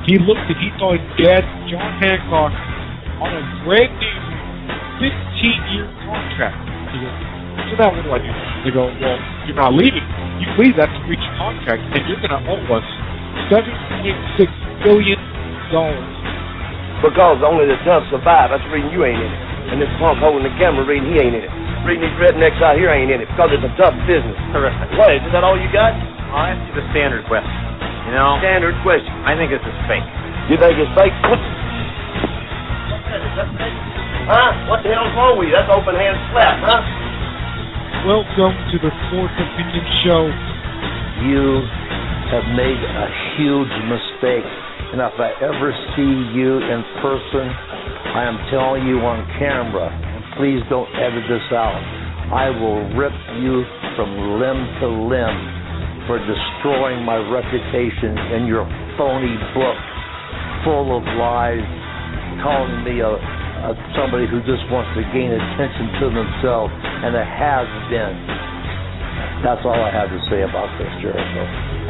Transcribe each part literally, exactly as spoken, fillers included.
He looked and he saw his dad, John Hancock, on a brand new fifteen-year contract. He goes, so now what do I do? They go, well, you're not leaving. You leave, that's to breach your contract, and you're going to owe us seven point six billion dollars. Because only the tough survive. That's the reason you ain't in it. And this punk holding the camera reading he ain't in it. Reading these rednecks out here ain't in it because it's a tough business. Terrific. What, is that all you got? I'll ask you the standard question. You know? Standard question. I think this is fake. You think it's fake? What? What's that? Is that fake? Huh? What the hell's wrong with you? That's open hand slap, huh? Welcome to the Sports Opinion Show. You have made a huge mistake. And if I ever see you in person, I am telling you on camera, and please don't edit this out, I will rip you from limb to limb for destroying my reputation in your phony book full of lies, calling me a, a somebody who just wants to gain attention to themselves, and a has-been. That's all I have to say about this, Jericho.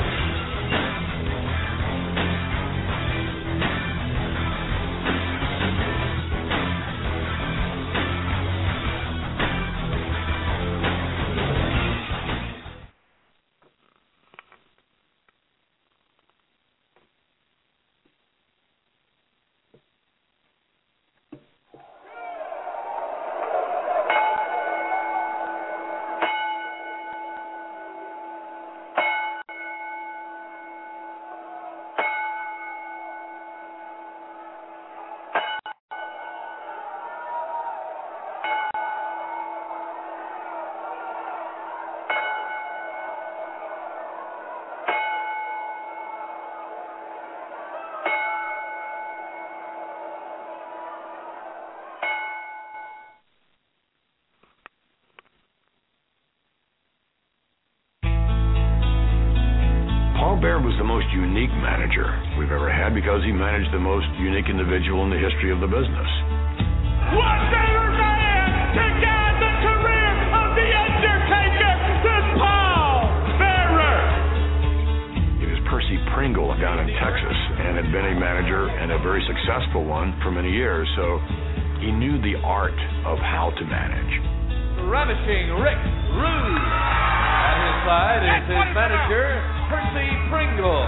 Bear was the most unique manager we've ever had because he managed the most unique individual in the history of the business. What better man to guide the career of The Undertaker than Paul Bearer? He was Percy Pringle down in Texas and had been a manager and a very successful one for many years, so he knew the art of how to manage. Ravishing Rick Rude. At his side is his manager, Percy Pringle.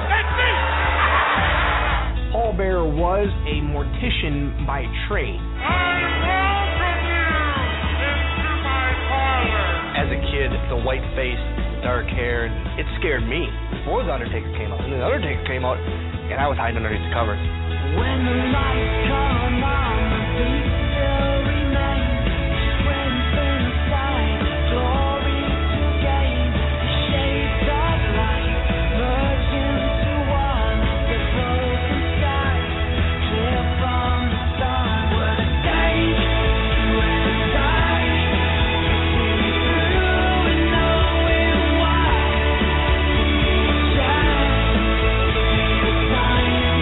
Paul Bearer was a mortician by trade. I welcome you into my parlor. As a kid, the white face, dark hair, it scared me. Before The Undertaker came out, and The Undertaker came out, and I was hiding underneath the covers. When the lights come on, the beat still remains. Strength inside, glory to gain. Shades of light merge into one. The broken sky, clear from the sun. What a day you and I see through and knowing why. Shine, the sign,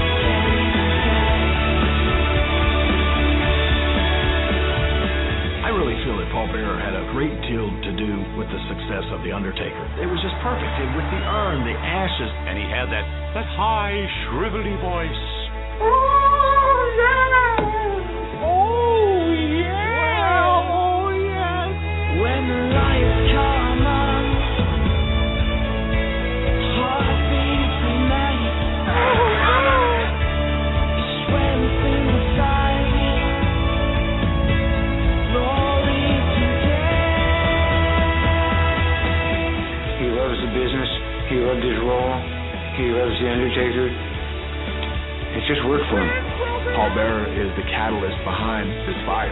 I really feel that Paul Bearer had a great deal to do with the success of The Undertaker. It was just perfect. It, with the urn, the ashes, and he had that, that high, shrivelly voice. Oh, yeah! Oh, yeah! Oh, yes! When the lights come on, heartbeats unite. Strength inside, glory to gain. He loves the business. He loved his role. He loves The Undertaker. It's just worked for him. Paul Bearer is the catalyst behind this fire.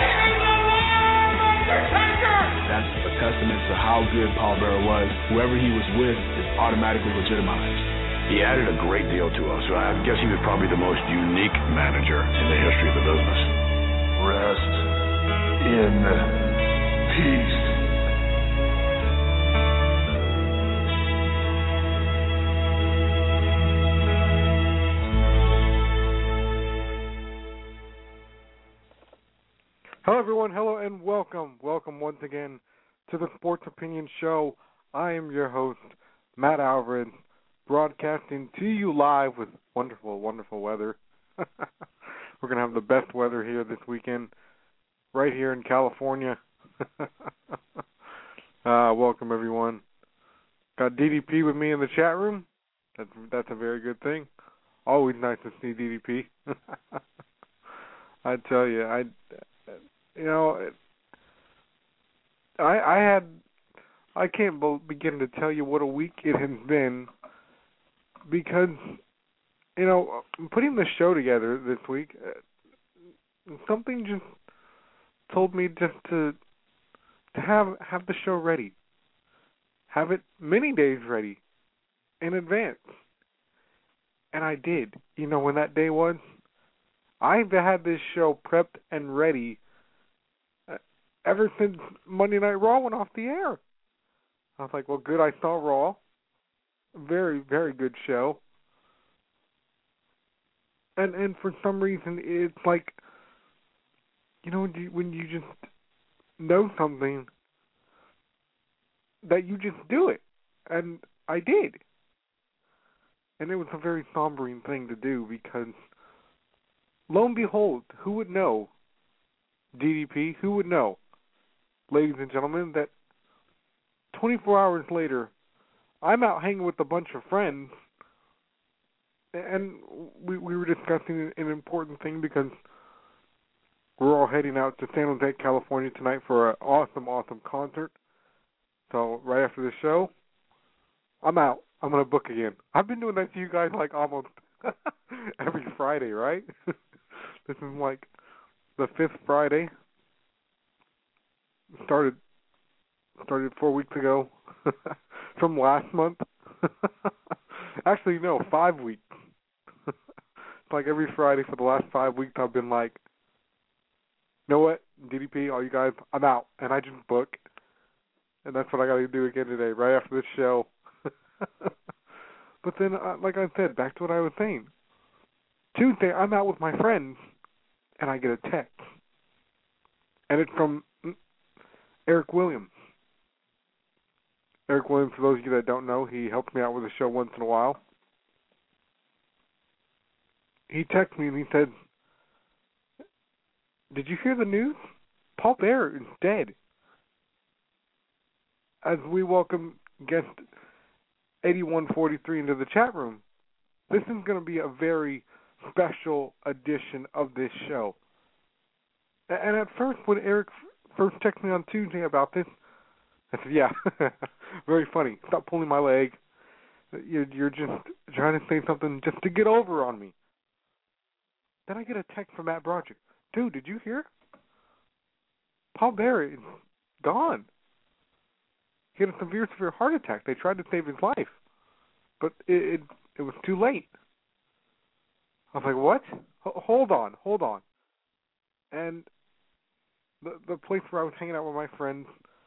That's a testament to how good Paul Bearer was. Whoever he was with is automatically legitimized. He added a great deal to us. So I guess he was probably the most unique manager in the history of the business. Rest in peace. Hello, everyone. Hello, and welcome. Welcome once again to the Sports Opinion Show. I am your host, Matt Alvarez. broadcasting to you live with wonderful, wonderful weather. We're going to have the best weather here this weekend, right here in California. uh, welcome, everyone. Got D D P with me in the chat room. That's, that's a very good thing. Always nice to see D D P. I tell you, I, you know, I, I had, I can't begin to tell you what a week it has been, because, you know, putting the show together this week, something just told me just to to have have the show ready, have it many days ready in advance, and I did. You know when that day was? I've had this show prepped and ready uh, ever since Monday Night Raw went off the air. I was like, well, good, I saw Raw. Very, very good show. And and for some reason, it's like, you know, when you, when you just know something, that you just do it. And I did. And it was a very sombering thing to do, because lo and behold, who would know, D D P, who would know, ladies and gentlemen, that twenty-four hours later, I'm out hanging with a bunch of friends, and we we were discussing an important thing, because we're all heading out to San Jose, California tonight for an awesome, awesome concert. So right after the show, I'm out. I'm going to book again. I've been doing that to you guys like almost every Friday, right? This is like the fifth Friday. Started started four weeks ago from last month. Actually, no, five weeks. It's like every Friday for the last five weeks I've been like, you know what, D D P, all you guys, I'm out. And I just book. And that's what I got to do again today, right after this show. But then, uh, like I said, back to what I was saying. Tuesday, I'm out with my friends, and I get a text. And it's from Eric Williams. Eric Williams, for those of you that don't know, he helps me out with the show once in a while. He texted me and he said, did you hear the news? Paul Bearer is dead. As we welcome guest eighty-one forty-three into the chat room, this is going to be a very special edition of this show. And at first, when Eric first texted me on Tuesday about this, I said, yeah, very funny. Stop pulling my leg. You're, you're just trying to say something just to get over on me. Then I get a text from Matt Broderick. Dude, did you hear? Paul Bearer is gone. He had a severe, severe heart attack. They tried to save his life, but it it, it was too late. I was like, what? H- hold on, hold on. And the the place where I was hanging out with my friends,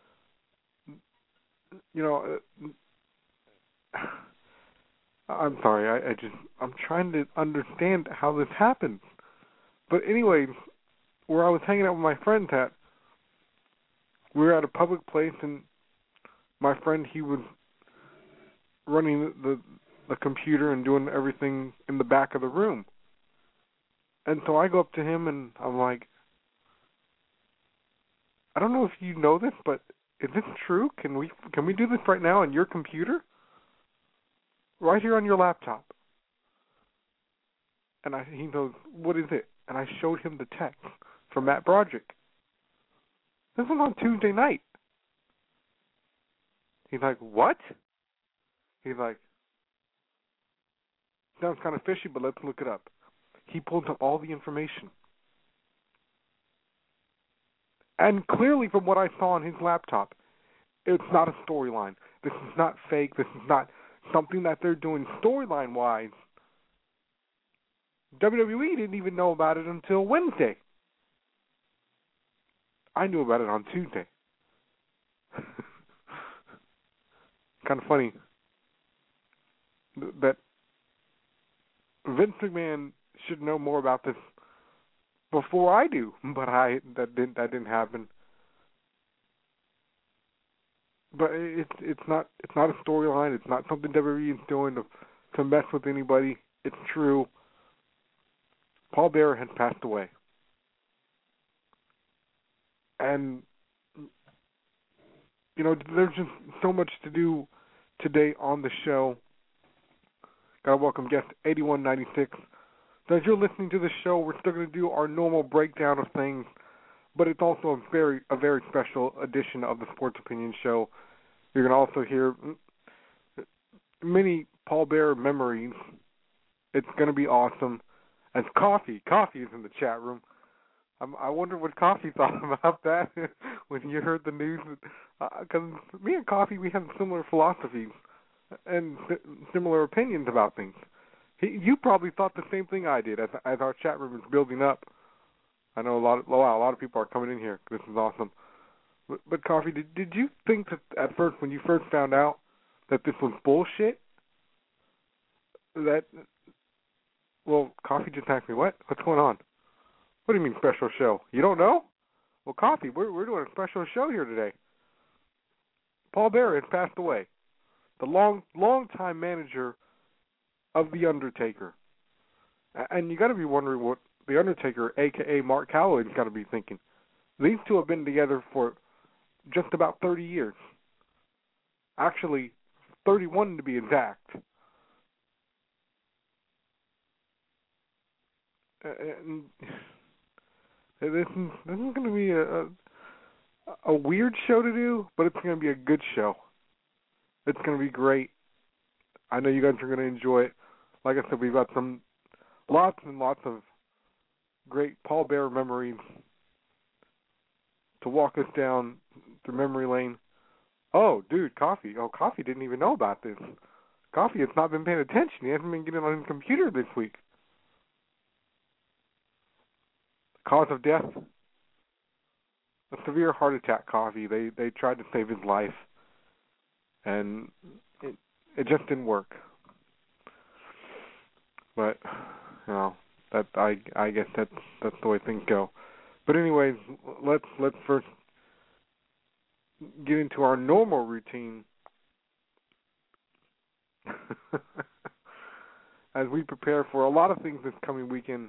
you know, uh, I'm sorry, I, I just, I'm trying to understand how this happens. But anyways, where I was hanging out with my friends at, we were at a public place, and my friend, he was running the the computer and doing everything in the back of the room. And so I go up to him and I'm like, I don't know if you know this, but is this true? Can we can we do this right now on your computer? Right here on your laptop. And I, he goes, what is it? And I showed him the text from Matt Broderick. This was on Tuesday night. He's like, what? He's like, sounds kind of fishy, but let's look it up. He pulled up all the information. And clearly from what I saw on his laptop, it's not a storyline. This is not fake. This is not something that they're doing storyline-wise. W W E didn't even know about it until Wednesday. I knew about it on Tuesday. Kind of funny that Vince McMahon should know more about this before I do, but I that didn't that didn't happen. but it's it's not it's not a storyline. It's not something W W E is doing to to mess with anybody. It's true. Paul Bearer has passed away, and you know there's just so much to do today on the show. Gotta welcome guest eighty-one ninety-six. So as you're listening to the show, we're still going to do our normal breakdown of things, but it's also a very a very special edition of the Sports Opinion Show. You're going to also hear many Paul Bearer memories. It's going to be awesome. As Coffee, Coffee is in the chat room. I'm, I wonder what Coffee thought about that when you heard the news. Because uh, me and Coffee, we have similar philosophies and similar opinions about things. He, you probably thought the same thing I did as as our chat room is building up. I know a lot of wow, a lot of people are coming in here. This is awesome. But, but Coffee, did did you think that at first when you first found out that this was bullshit? That well, Coffee just asked me what? What's going on? What do you mean special show? You don't know? Well, Coffee, we're we're doing a special show here today. Paul Bearer has passed away. The long long time manager of The Undertaker. And you got to be wondering what The Undertaker, a k a. Mark Calaway's got to be thinking. These two have been together for just about thirty years. Actually, thirty-one to be exact. And this is, this is going to be a, a, a weird show to do, but it's going to be a good show. It's going to be great. I know you guys are going to enjoy it. Like I said, we've got some lots and lots of great Paul Bearer memories to walk us down through memory lane. Oh, dude, Coffee. Oh, Coffee didn't even know about this. Coffee has not been paying attention. He hasn't been getting on his computer this week. Cause of death? A severe heart attack, Coffee. They they tried to save his life, and it it just didn't work. But you know that I I guess that's that's the way things go. But anyways, let's let's first get into our normal routine as we prepare for a lot of things this coming weekend.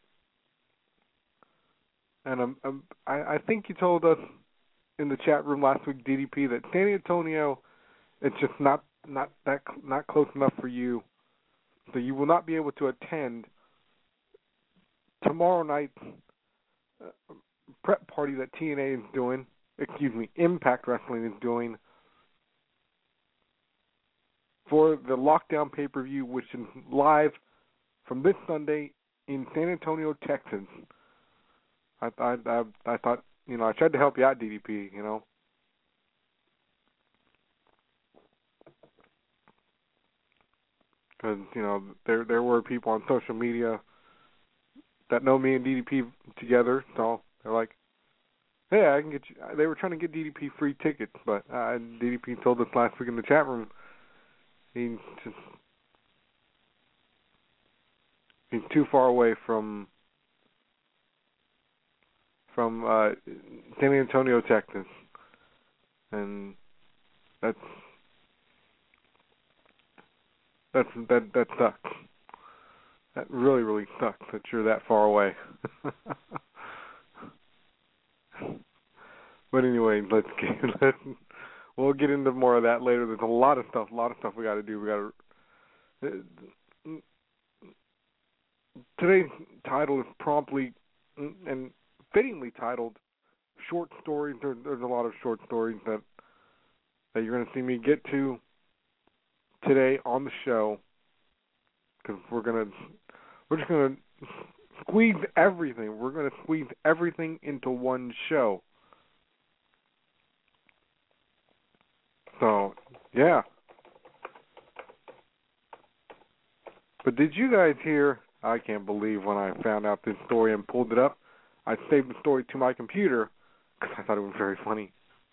And um, um, I, I think you told us in the chat room last week, D D P, that San Antonio, it's just not not that not close enough for you, so you will not be able to attend tomorrow night's uh, prep party that T N A is doing. Excuse me, Impact Wrestling is doing for the Lockdown pay-per-view, which is live from this Sunday in San Antonio, Texas. I, I, I, I thought, you know, I tried to help you out, D D P, you know. Because, you know, there there were people on social media that know me and D D P together, so they're like, hey, I can get you. They were trying to get D D P free tickets, but uh, D D P told us last week in the chat room he's just he's too far away from from uh, San Antonio, Texas, and that's that's that that sucks. That really really sucks that you're that far away. But anyway, let's get let's, we'll get into more of that later. There's a lot of stuff, a lot of stuff we got to do. We got to. Uh, today's title is promptly and fittingly titled "Short Stories." There, there's a lot of short stories that that you're going to see me get to today on the show, because we're gonna we're just gonna squeeze everything. We're gonna squeeze everything into one show. So, yeah. But did you guys hear, I can't believe when I found out this story and pulled it up, I saved the story to my computer because I thought it was very funny.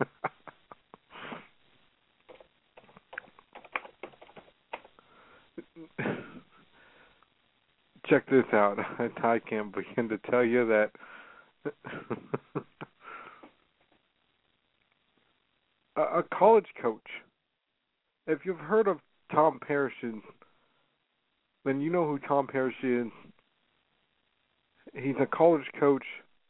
Check this out. I can't begin to tell you that a, a college coach. If you've heard of Tom Parrish, then you know who Tom Parrish is. He's a college coach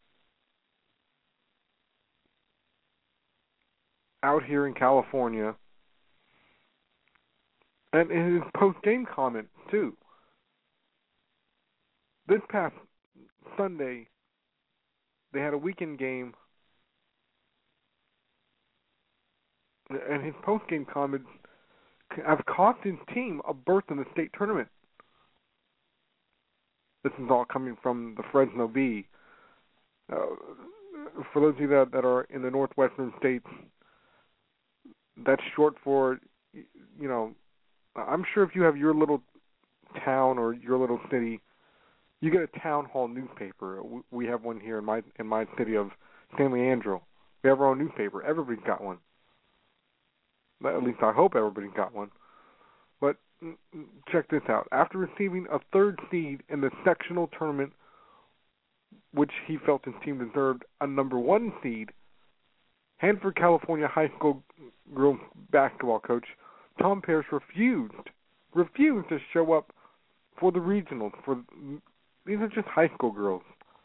out here in California. And in his post-game comment, too. This past Sunday, they had a weekend game. And his post-game comments have cost his team a berth in the state tournament. This is all coming from the Fresno Bee. Uh, for those of you that, that are in the northwestern states, that's short for, you know, I'm sure if you have your little town or your little city, you get a town hall newspaper. We have one here in my in my city of San Leandro. We have our own newspaper. Everybody's got one. At least I hope everybody's got one. But check this out. After receiving a third seed in the sectional tournament, which he felt his team deserved, a number one seed, Hanford, California high school girls basketball coach Tom Parrish refused, refused to show up for the regionals. For these are just high school girls.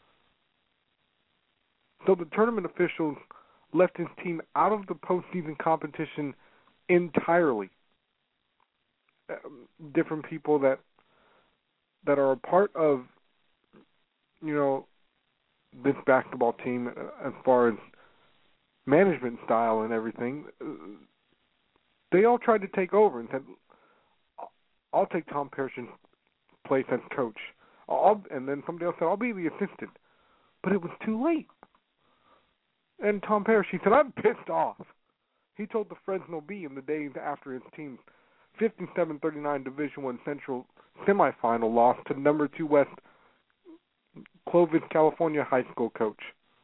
So the tournament officials left his team out of the postseason competition entirely. Um, different people that that are a part of, you know, this basketball team uh, as far as management style and everything, uh, they all tried to take over and said, I'll take Tom Parrish's place as coach. I'll, and then somebody else said, I'll be the assistant. But it was too late. And Tom Parrish, he said, I'm pissed off. He told the Fresno Bee in the days after his team's fifty-seven thirty-nine Division One Central semifinal loss to number two West Clovis, California high school coach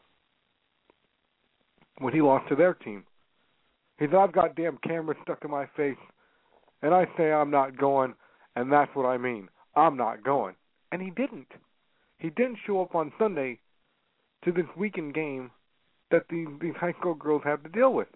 when he lost to their team. He said, I've got damn cameras stuck in my face, and I say I'm not going, and that's what I mean. I'm not going. And he didn't. He didn't show up on Sunday to this weekend game that these, these high school girls have to deal with.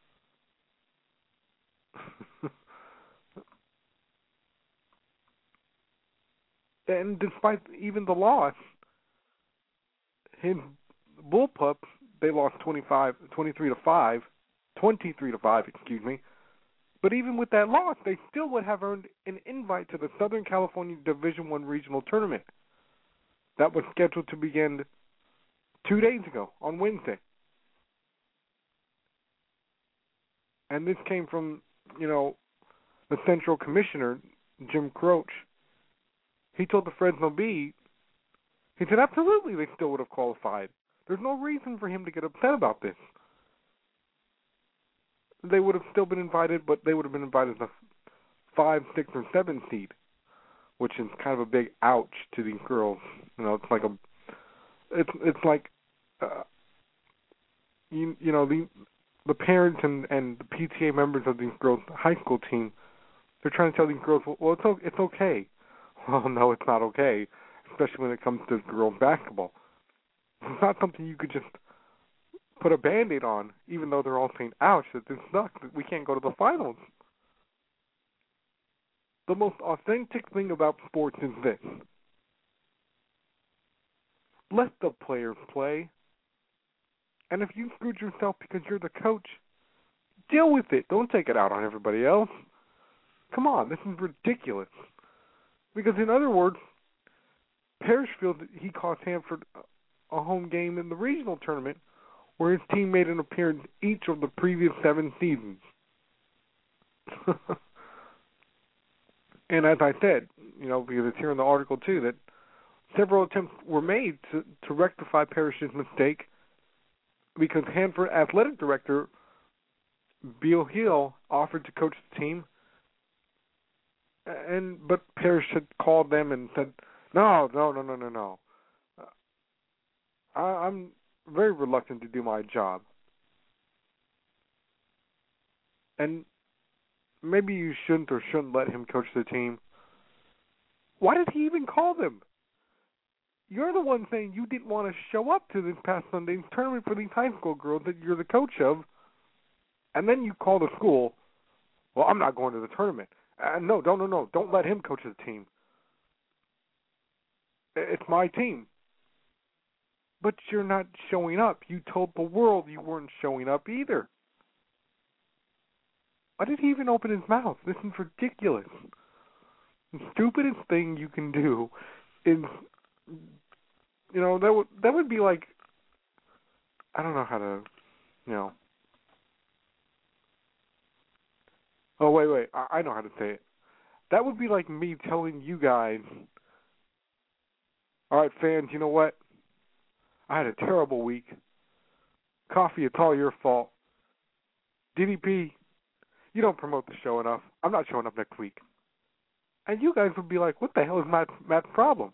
And despite even the loss, his Bullpups, they lost twenty-five, twenty-three to five, twenty-three to five, excuse me. But even with that loss, they still would have earned an invite to the Southern California Division One regional tournament that was scheduled to begin two days ago on Wednesday. And this came from, you know, the Central Commissioner, Jim Croce. He told the Fresno Bee, he said, absolutely, they still would have qualified. There's no reason for him to get upset about this. They would have still been invited, but they would have been invited as a five, six, or seven seed, which is kind of a big ouch to these girls. You know, it's like a, it's it's like, uh, you you know, the the parents and and the P T A members of these girls' high school team, they're trying to tell these girls, well, it's it's okay. Well, no, it's not okay, especially when it comes to girls basketball. It's not something you could just put a Band-Aid on, even though they're all saying, ouch, that this sucks, that we can't go to the finals. The most authentic thing about sports is this. Let the players play. And if you screwed yourself because you're the coach, deal with it. Don't take it out on everybody else. Come on, this is ridiculous. Because in other words, Parrish feels that he cost Hanford a home game in the regional tournament where his team made an appearance each of the previous seven seasons. And as I said, you know, because it's here in the article too, that several attempts were made to, to rectify Parrish's mistake because Hanford athletic director Bill Hill offered to coach the team, and but Parrish had called them and said, no, no, no, no, no, no. I, I'm very reluctant to do my job. And maybe you shouldn't or shouldn't let him coach the team. Why did he even call them? You're the one saying you didn't want to show up to this past Sunday's tournament for these high school girls that you're the coach of. And then you call the school, well, I'm not going to the tournament. And no, no, no, no. Don't let him coach the team. It's my team. But you're not showing up. You told the world you weren't showing up either. Why did he even open his mouth? This is ridiculous. The stupidest thing you can do is, you know, that would that would be like, I don't know how to, you know. Oh, wait, wait. I, I know how to say it. That would be like me telling you guys, all right, fans, you know what? I had a terrible week. Coffee, it's all your fault. D D P, you don't promote the show enough. I'm not showing up next week. And you guys would be like, what the hell is Matt, Matt's problem?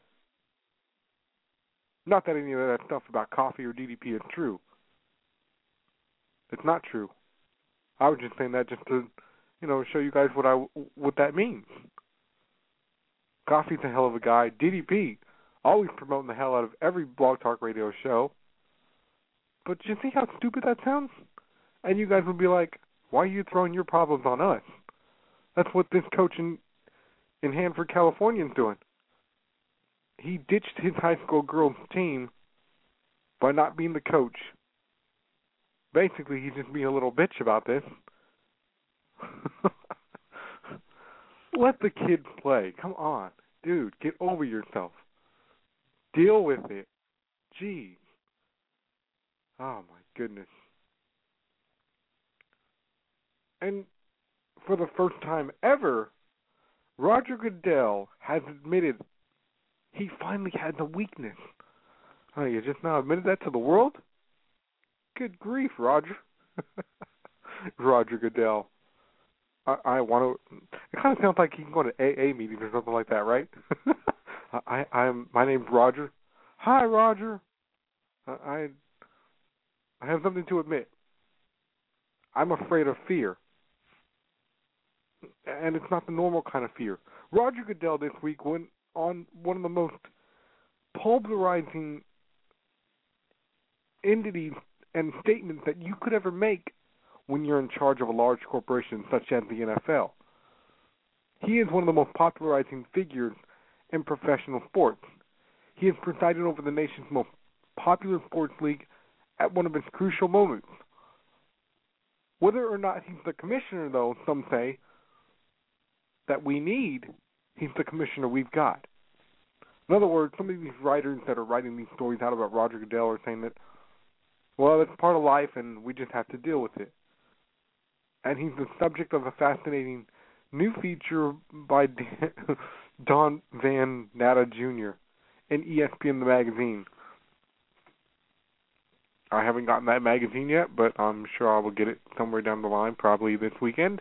Not that any of that stuff about Coffee or D D P is true. It's not true. I was just saying that just to, you know, show you guys what I what that means. Coffee's a hell of a guy. D D P, always promoting the hell out of every Blog Talk Radio show. But you see how stupid that sounds? And you guys would be like, why are you throwing your problems on us? That's what this coach in, in Hanford, California is doing. He ditched his high school girls team by not being the coach. Basically, he's just being a little bitch about this. Let the kid play. Come on. Dude, get over yourself. Deal with it. Jeez. Oh, my goodness. And for the first time ever, Roger Goodell has admitted he finally has a weakness. Oh, you just now admitted that to the world? Good grief, Roger. Roger Goodell. I, I want to. It kind of sounds like he can go to A A meetings or something like that, right? I, I'm. My name's Roger. Hi, Roger. I. I have something to admit. I'm afraid of fear, and it's not the normal kind of fear. Roger Goodell this week went on one of the most pulverizing entities and statements that you could ever make when you're in charge of a large corporation such as the N F L. He is one of the most popularizing figures in professional sports. He has presided over the nation's most popular sports league at one of its crucial moments. Whether or not he's the commissioner, though, some say that we need, he's the commissioner we've got. In other words, some of these writers that are writing these stories out about Roger Goodell are saying that, well, it's part of life and we just have to deal with it. And he's the subject of a fascinating new feature by Don Van Natta Junior in E S P N the magazine. I haven't gotten that magazine yet, but I'm sure I will get it somewhere down the line, probably this weekend.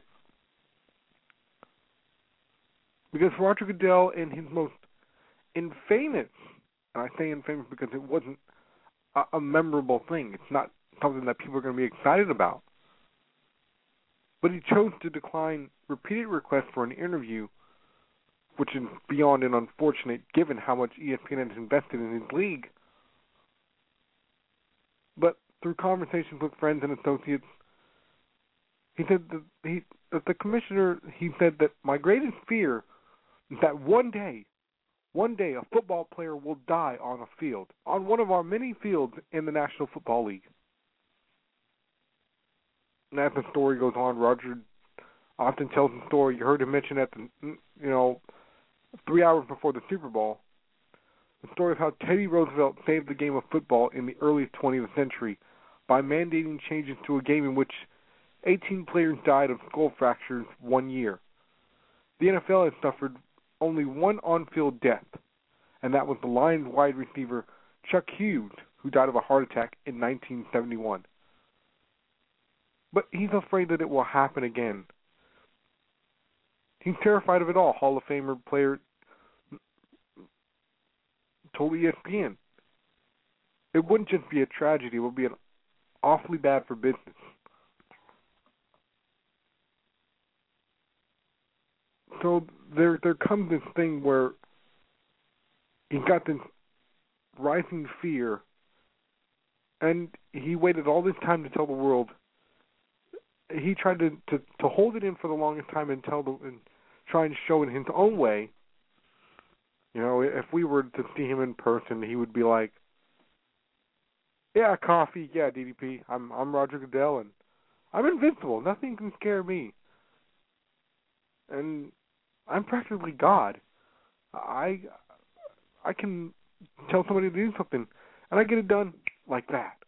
Because Roger Goodell, in his most infamous, and I say infamous because it wasn't a, a memorable thing. It's not something that people are going to be excited about. But he chose to decline repeated requests for an interview, which is beyond and unfortunate given how much E S P N has invested in his league. But through conversations with friends and associates, he said that, he, that the commissioner, he said that my greatest fear is that one day, one day a football player will die on a field, on one of our many fields in the National Football League. And as the story goes on, Roger often tells the story. You heard him mention at the, you know, three hours before the Super Bowl, the story of how Teddy Roosevelt saved the game of football in the early twentieth century by mandating changes to a game in which eighteen players died of skull fractures one year. The N F L has suffered only one on-field death, and that was the Lions wide receiver Chuck Hughes, who died of a heart attack in nineteen seventy-one. But he's afraid that it will happen again. He's terrified of it all. Hall of Famer player told E S P N. It wouldn't just be a tragedy, it would be an awfully bad for business. So there there comes this thing where he's got this rising fear, and he waited all this time to tell the world he tried to, to, to hold it in for the longest time and tell the and try and show it in his own way. You know, if we were to see him in person, he would be like, "Yeah, coffee. Yeah, D D P. I'm I'm Roger Goodell, and I'm invincible. Nothing can scare me. And I'm practically God. I I can tell somebody to do something, and I get it done like that."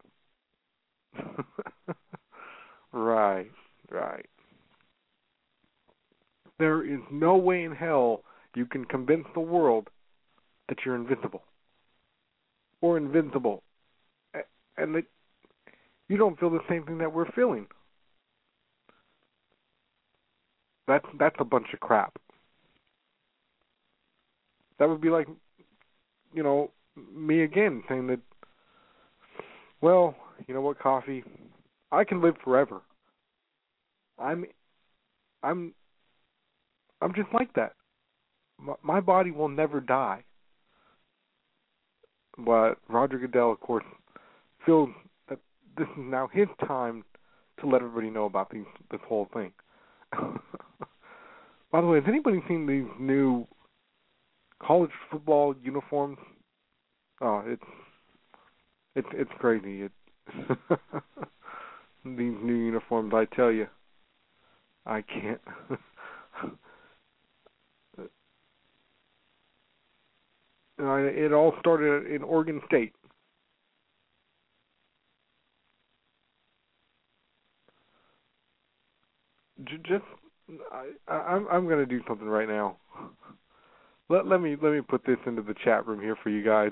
Right, right. There is no way in hell you can convince the world that you're invincible or invincible, and that you don't feel the same thing that we're feeling. That's that's a bunch of crap. That would be like, you know, me again saying that, well, you know what, coffee, I can live forever. I'm, I'm, I'm just like that. My, my body will never die. But Roger Goodell, of course, feels that this is now his time to let everybody know about these, this whole thing. By the way, has anybody seen these new college football uniforms? Oh, it's it's it's crazy. It these new uniforms, I tell you, I can't. It all started in Oregon State. Just, I, I'm I'm going to do something right now. Let let me let me put this into the chat room here for you guys.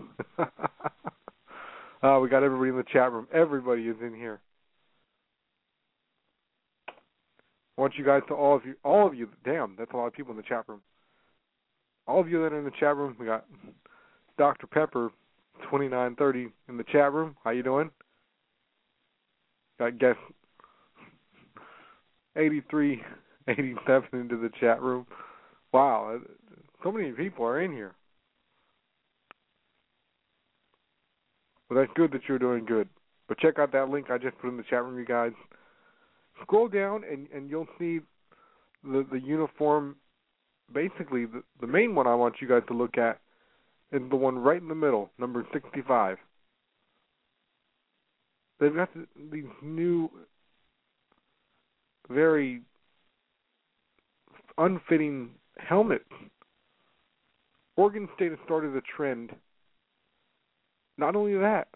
uh, we got everybody in the chat room. Everybody is in here. I want you guys to all of you, all of you. Damn, that's a lot of people in the chat room. All of you that are in the chat room, we got Doctor Pepper, twenty-nine thirty in the chat room. How you doing? Got guest eighty-three eighty-seven into the chat room. Wow, so many people are in here. Well, that's good that you're doing good. But check out that link I just put in the chat room, you guys. Scroll down and, and you'll see the the uniform. Basically, the, the main one I want you guys to look at is the one right in the middle, number sixty-five. They've got the, these new, very unfitting helmets. Oregon State has started a trend. Not only that,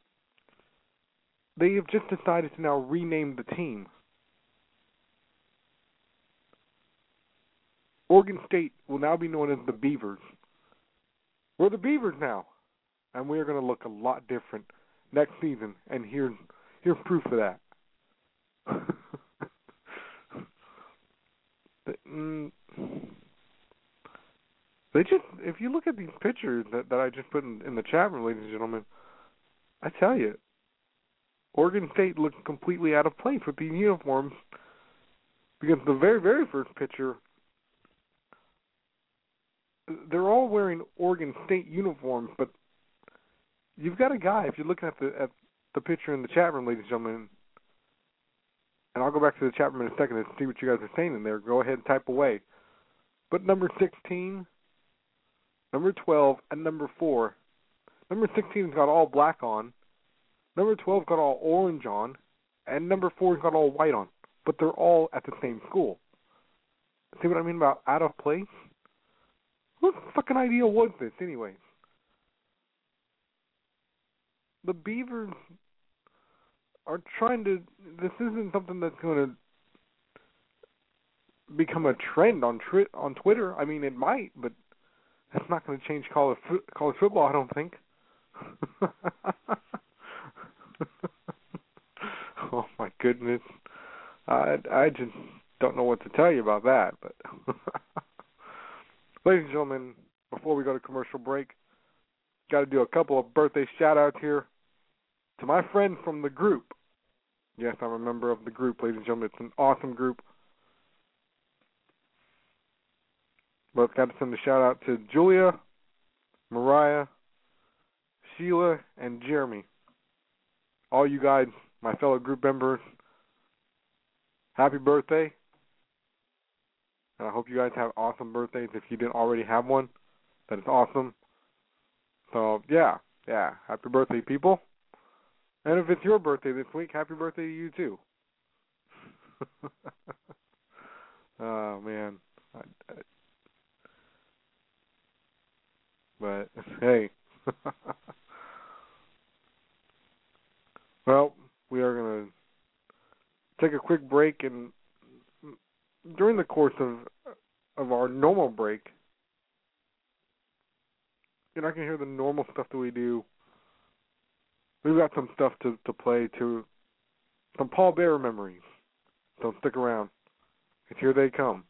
they have just decided to now rename the team. Oregon State will now be known as the Beavers. We're the Beavers now, and we are going to look a lot different next season, and here's, here's proof of that. mm, they just, if you look at these pictures that, that I just put in, in the chat room, ladies and gentlemen, I tell you, Oregon State looks completely out of place with these uniforms, because the very, very first picture, they're all wearing Oregon State uniforms, but you've got a guy, if you're looking at the at the picture in the chat room, ladies and gentlemen, and I'll go back to the chat room in a second and see what you guys are saying in there. Go ahead and type away. But number sixteen, number twelve, and number four. Number sixteen's got all black on. Number twelve got all orange on. And number four's got all white on. But they're all at the same school. See what I mean about out of place? What fucking idea was this, anyways? The Beavers are trying to... This isn't something that's going to become a trend on tri- on Twitter. I mean, it might, but that's not going to change college, college football, I don't think. Oh, my goodness. I, I just don't know what to tell you about that, but... Ladies and gentlemen, before we go to commercial break, got to do a couple of birthday shout-outs here to my friend from the group. Yes, I'm a member of the group, ladies and gentlemen. It's an awesome group. But got to send a shout-out to Julia, Mariah, Sheila, and Jeremy. All you guys, my fellow group members, happy birthday. And I hope you guys have awesome birthdays. If you didn't already have one, that is awesome. So, yeah, yeah, happy birthday, people. And if it's your birthday this week, happy birthday to you, too. Oh, man. I, I, but, hey. Well, we are going to take a quick break, and during the course of of our normal break, you're not going to hear the normal stuff that we do. We've got some stuff to, to play, to some Paul Bearer memories. So stick around, because here they come.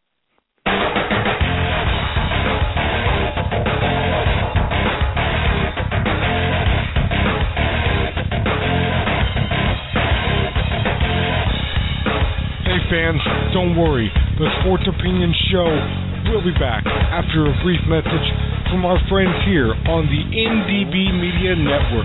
Hey fans, don't worry. The Sports Opinion Show will be back after a brief message from our friends here on the N D B Media Network.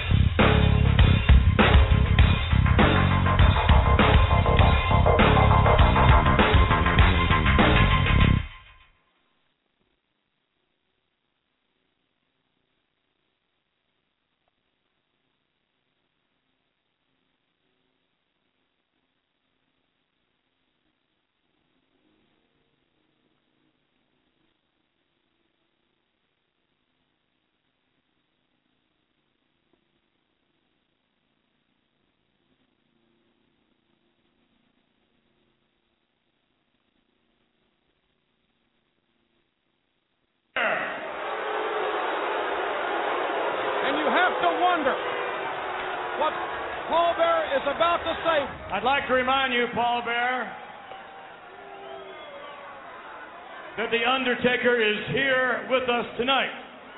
And you have to wonder what Paul Bearer is about to say. I'd like to remind you, Paul Bearer, that The Undertaker is here with us tonight.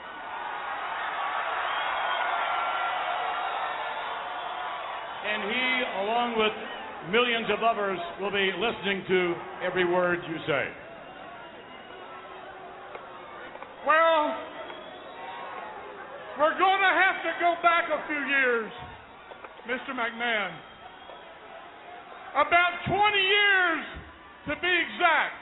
And he, along with millions of others, will be listening to every word you say. Well, we're going to have to go back a few years, Mister McMahon. About twenty years, to be exact.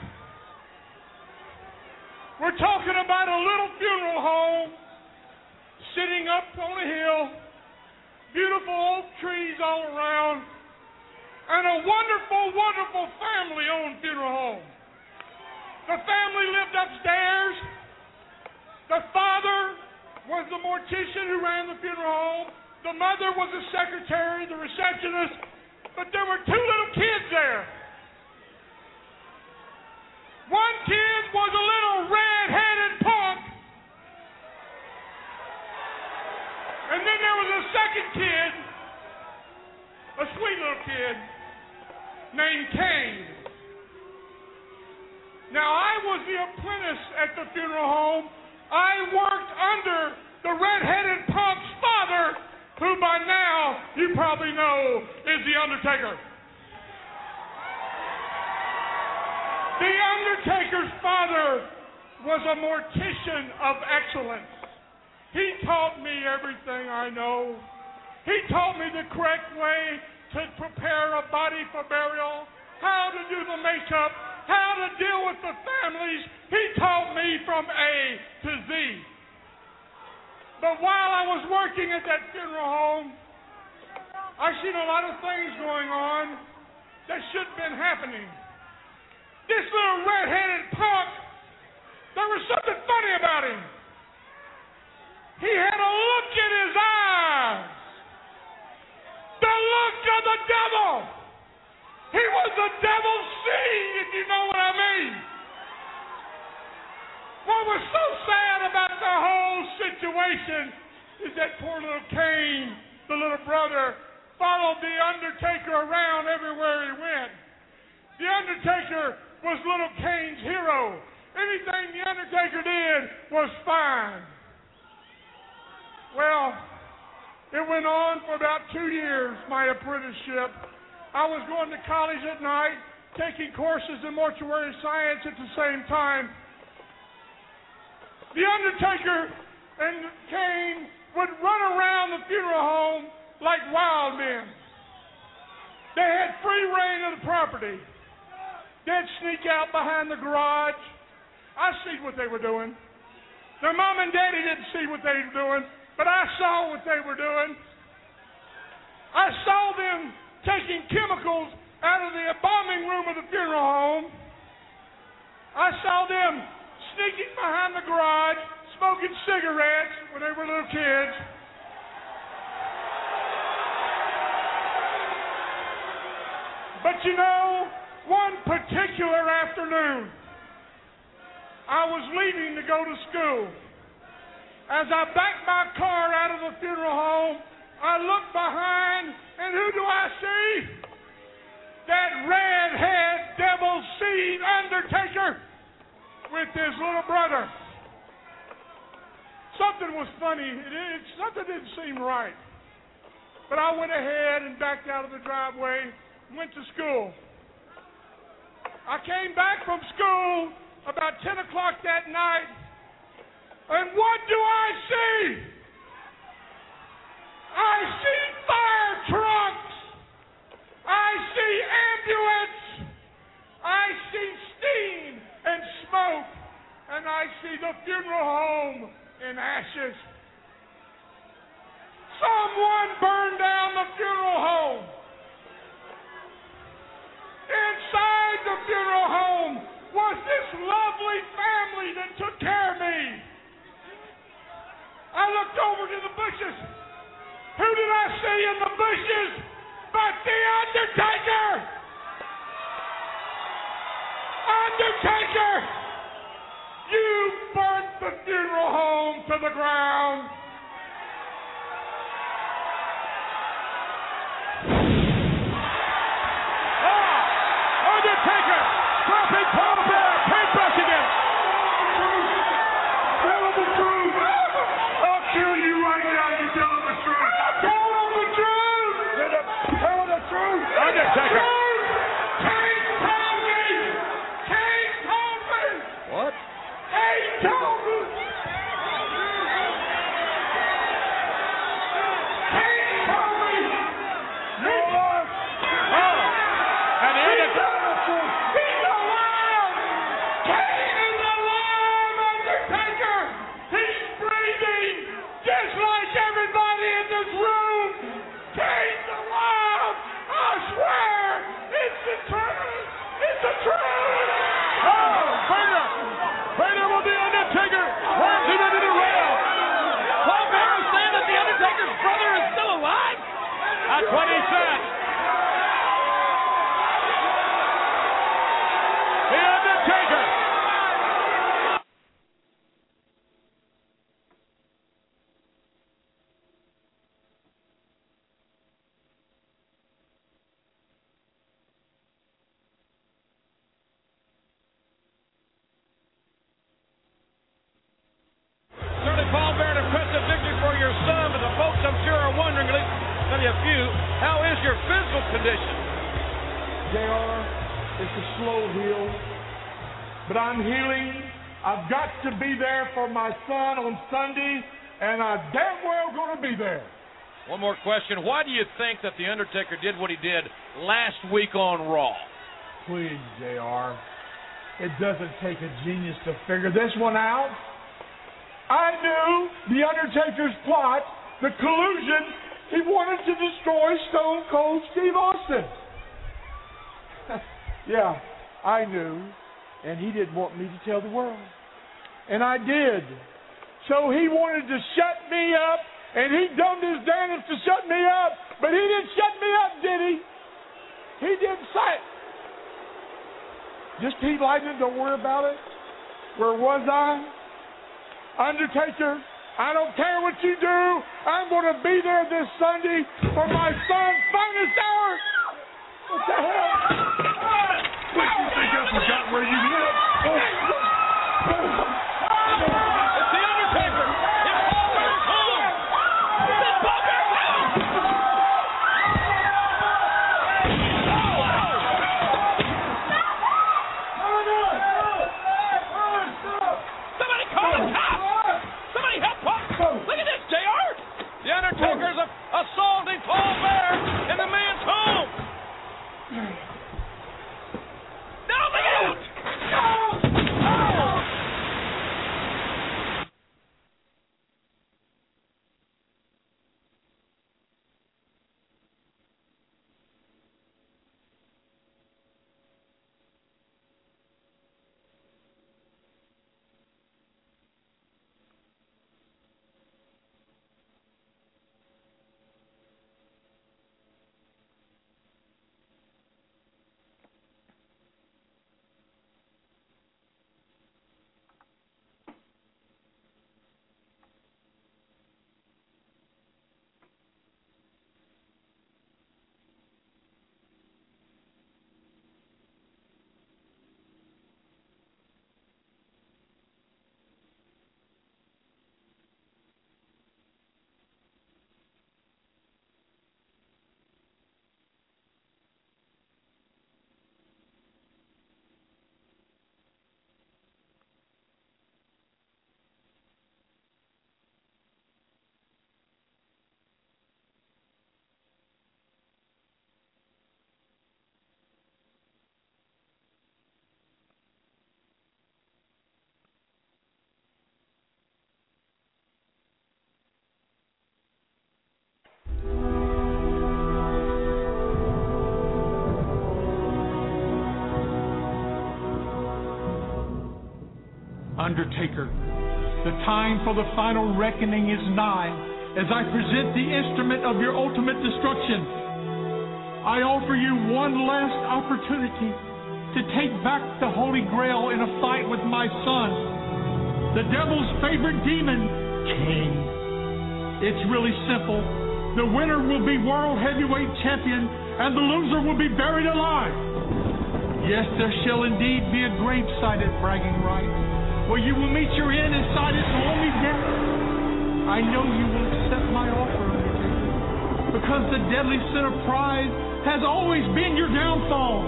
We're talking about a little funeral home sitting up on a hill, beautiful oak trees all around, and a wonderful, wonderful family-owned funeral home. The family lived upstairs. The father was the mortician who ran the funeral home. The mother was the secretary, the receptionist, but there were two little kids there. One kid was a little red-headed punk, and then there was a second kid, a sweet little kid, named Kane. Now, I was the apprentice at the funeral home. I worked under the red-headed punk's father, who by now you probably know is The Undertaker. The Undertaker's father was a mortician of excellence. He taught me everything I know. He taught me the correct way to prepare a body for burial, how to do the makeup, how to deal with the families. He taught me from A to Z. But while I was working at that funeral home, I seen a lot of things going on that shouldn't have been happening. This little red-headed punk, there was something funny about him. He had a look in his eyes. The look of the devil. He was the devil's seed, if you know what I mean. What was so sad about the whole situation is that poor little Kane, the little brother, followed The Undertaker around everywhere he went. The Undertaker was little Kane's hero. Anything The Undertaker did was fine. Well, it went on for about two years, my apprenticeship. I was going to college at night, taking courses in mortuary science at the same time. The Undertaker and Kane would run around the funeral home like wild men. They had free reign of the property. They'd sneak out behind the garage. I see what they were doing. Their mom and daddy didn't see what they were doing, but I saw what they were doing. I saw them taking chemicals out of the embalming room of the funeral home. I saw them sneaking behind the garage, smoking cigarettes when they were little kids. But you know, one particular afternoon, I was leaving to go to school. As I backed my car out of the funeral home, I looked behind, and who do I see? That redhead devil seed Undertaker with his little brother. Something was funny. It, it, something didn't seem right. But I went ahead and backed out of the driveway and went to school. I came back from school about ten o'clock that night, and what do I see? I see fire trucks. I see ambulance. I see steam and smoke, and I see the funeral home in ashes. Someone burned down the funeral home. Inside the funeral home was this lovely family that took care of me. I looked over to the bushes. Who did I see in the bushes but the Undertaker? Undertaker, you burnt the funeral home to the ground. Undertaker dropping Paul Bear, paintbrushing him. Tell him the truth. I'll kill you right now. You tell him the truth. Tell him the truth. Tell him the truth. Undertaker. Kane told me. Kane told me. What? Kane told me. Kane told me. You are. Oh. And the Undertaker. He's alive! Kane is alive, Undertaker! He's breathing just like everybody in this room! Kane's alive! I swear! It's the truth! It's the truth! Oh, Vader! Vader will be Undertaker! Slams him into the rail! Paul Bear is saying that the Undertaker's brother is still alive? That's what he said! The Undertaker! Certainly, Paul Bear, an impressive victory for your son, but the folks I'm sure are wondering, at least tell you a few, how is your physical condition? J R, it's a slow heal, but I'm healing. I've got to be there for my son on Sunday, and I'm damn well going to be there. One more question. Why do you think that The Undertaker did what he did last week on Raw? Please, J R, it doesn't take a genius to figure this one out. I knew The Undertaker's plot, the collusion. He wanted to destroy Stone Cold Steve Austin. Yeah, I knew, and he didn't want me to tell the world. And I did. So he wanted to shut me up, and he done his damnedest to shut me up, but he didn't shut me up, did he? He didn't say it. Just Pete Lightning, don't worry about it. Where was I? Undertaker, I don't care what you do. I'm going to be there this Sunday for my son's finest hour. What the hell? What, you think I forgot where you live? It's The Undertaker! It's Paul Bear's home! It's Paul Bear's home! Somebody call the cops! Somebody help Paul! Look at this, J R! The Undertaker's assaulting Paul Bear in the man's home! Now the Undertaker. The time for the final reckoning is nigh as I present the instrument of your ultimate destruction. I offer you one last opportunity to take back the Holy Grail in a fight with my son, the devil's favorite demon, King. It's really simple. The winner will be World Heavyweight Champion, and the loser will be buried alive. Yes, there shall indeed be a gravesite at Bragging Rights, where you will meet your end inside its lonely depths. I know you will accept my offer, Undertaker, because the deadly sin of pride has always been your downfall.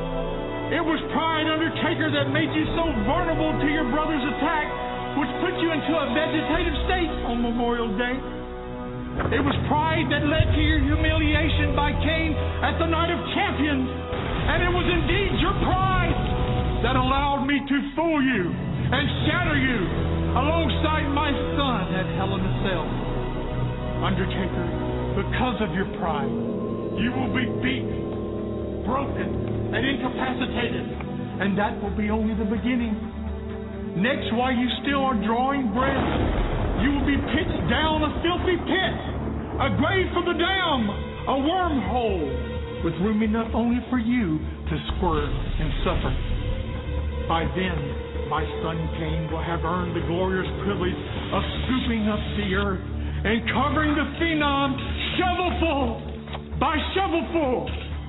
It was pride, Undertaker, that made you so vulnerable to your brother's attack, which put you into a vegetative state on Memorial Day. It was pride that led to your humiliation by Kane at the Night of Champions. And it was indeed your pride that allowed me to fool you and shatter you alongside my son at Hell in a Cell. Undertaker, because of your pride, you will be beaten, broken, and incapacitated. And that will be only the beginning. Next, while you still are drawing breath, you will be pitched down a filthy pit, a grave for the damned, a wormhole, with room enough only for you to squirm and suffer. By then, my son Kane will have earned the glorious privilege of scooping up the earth and covering the phenom shovelful by shovelful.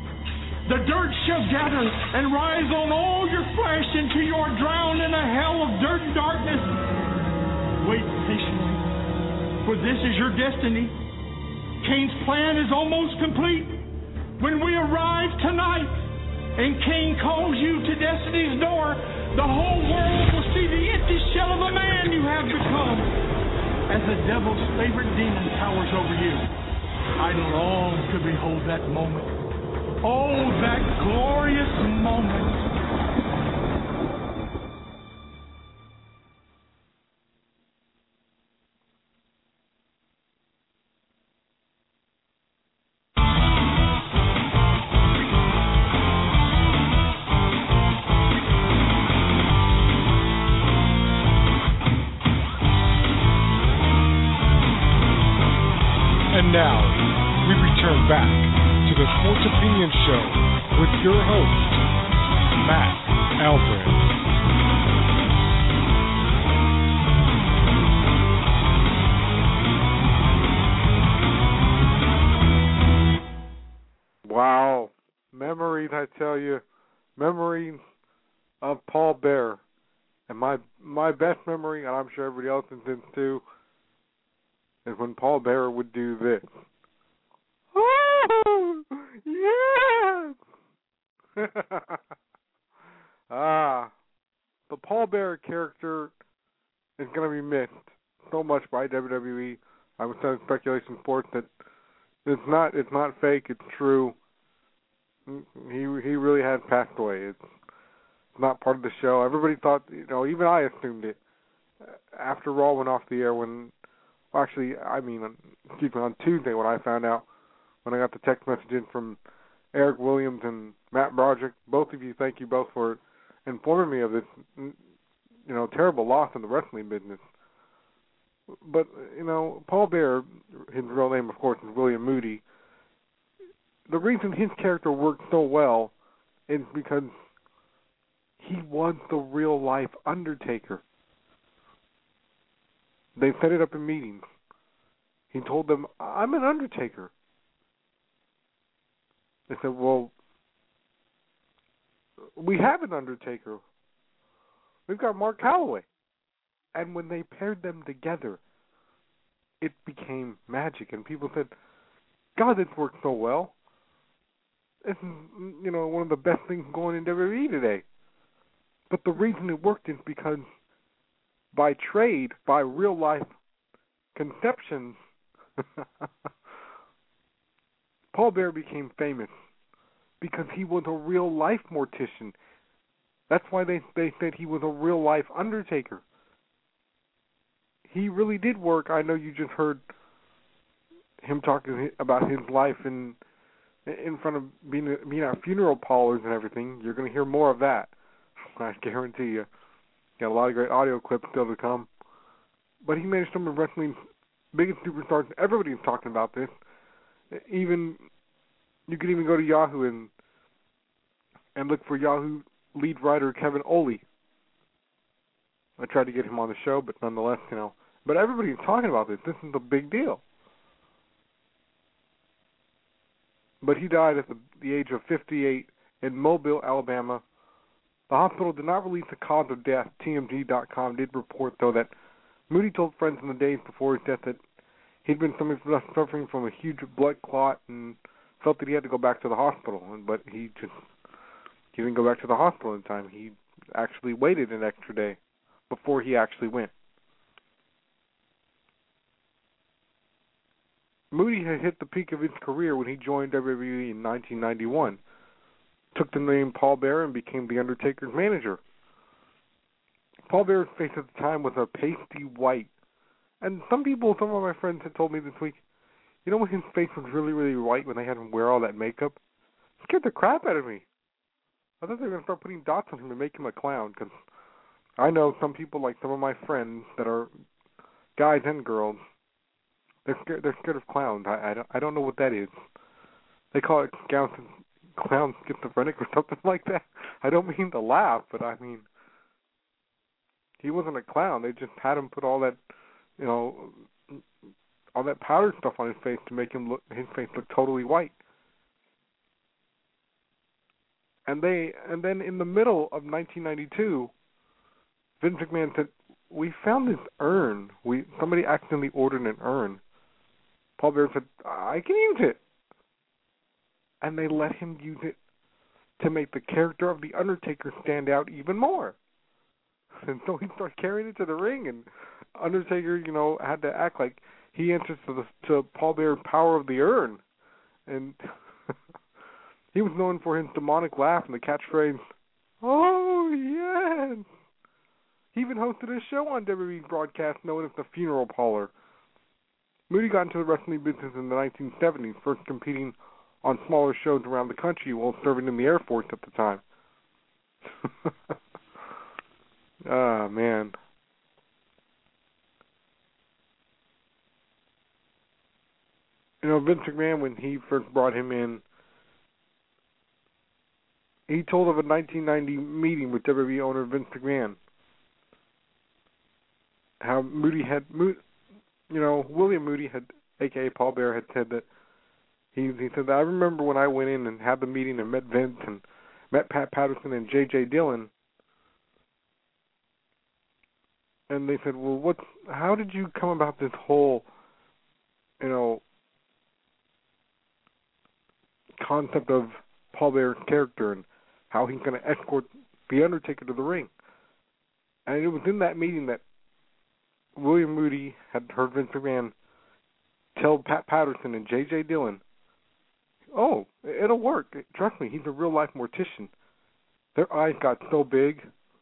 The dirt shall gather and rise on all your flesh until you are drowned in a hell of dirt and darkness. Wait patiently, for this is your destiny. Kane's plan is almost complete. When we arrive tonight and Kane calls you to destiny's door, the whole world will see the empty shell of a man you have become. As the devil's favorite demon towers over you, I long to behold that moment. Oh, that glorious moment. And now, we return back to the Sports Opinion Show with your host, Matt Alvarez. Wow. Memories, I tell you. Memories of Paul Bearer. And my my best memory, and I'm sure everybody else's is too, is when Paul Bearer would do this. Oh, yes! ah, the Paul Bearer character is going to be missed so much by W W E. I was telling Speculation Sports that it's not it's not fake, it's true. He he really has passed away. It's not part of the show. Everybody thought, you know, even I assumed it after Raw went off the air. When well, actually, I mean, on, excuse me, on Tuesday when I found out, when I got the text message in from Eric Williams and Matt Broderick, both of you, thank you both for informing me of this, you know, terrible loss in the wrestling business. But, you know, Paul Bearer, his real name, of course, is William Moody. The reason his character worked so well is because he was the real-life Undertaker. They set it up in meetings. He told them, I'm an Undertaker. They said, well, we have an Undertaker. We've got Mark Calloway. And when they paired them together, it became magic. And people said, God, this worked so well. This is, you know, one of the best things going in W W E today. But the reason it worked is because by trade, by real-life conceptions, Paul Bearer became famous because he was a real-life mortician. That's why they they said he was a real-life Undertaker. He really did work. I know you just heard him talking about his life in in front of being being at funeral parlors and everything. You're going to hear more of that, I guarantee you. Got a lot of great audio clips still to come. But he managed some of wrestling's biggest superstars. Everybody's talking about this. Even you can even go to Yahoo and and look for Yahoo lead writer Kevin Oley. I tried to get him on the show, but nonetheless, you know. But everybody's talking about this. This is a big deal. But he died at the, the age of fifty-eight in Mobile, Alabama. The hospital did not release the cause of death. T M Z dot com did report, though, that Moody told friends in the days before his death that he'd been suffering from a huge blood clot and felt that he had to go back to the hospital. But he just he didn't go back to the hospital in time. He actually waited an extra day before he actually went. Moody had hit the peak of his career when he joined W W E in nineteen ninety-one. Took the name Paul Bearer and became The Undertaker's manager. Paul Bearer's face at the time was a pasty white. And some people, some of my friends had told me this week, you know when his face was really, really white when they had him wear all that makeup? It scared the crap out of me. I thought they were going to start putting dots on him and make him a clown, because I know some people, like some of my friends that are guys and girls, they're scared, they're scared of clowns. I, I, don't, I don't know what that is. They call it clown, clown schizophrenic or something like that. I don't mean to laugh, but I mean, he wasn't a clown. They just had him put all that, you know, all that powder stuff on his face to make him look, his face look totally white. And they, and then in the middle of nineteen ninety-two, Vince McMahon said, "We found this urn. We somebody accidentally ordered an urn." Paul Bearer said, "I can use it," and they let him use it to make the character of the Undertaker stand out even more. And so he started carrying it to the ring, and Undertaker, you know, had to act like he answers to the to Paul Bearer's power of the urn, and he was known for his demonic laugh and the catchphrase, "Oh yes." He even hosted a show on W W E broadcast known as the Funeral Parlor. Moody got into the wrestling business in the nineteen seventies, first competing on smaller shows around the country while serving in the Air Force at the time. Ah, man. You know, Vince McMahon, when he first brought him in, he told of a nineteen ninety meeting with W W E owner Vince McMahon. How Moody had, you know, William Moody had, a k a. Paul Bearer, had said that, he, he said that, "I remember when I went in and had the meeting and met Vince and met Pat Patterson and J J Dillon, and they said, well, what, how did you come about this whole, you know, concept of Paul Bearer's character and how he's going to escort The Undertaker to the ring?" And it was in that meeting that William Moody had heard Vince McMahon tell Pat Patterson and J J Dillon, "Oh, it'll work. Trust me, he's a real-life mortician." Their eyes got so big.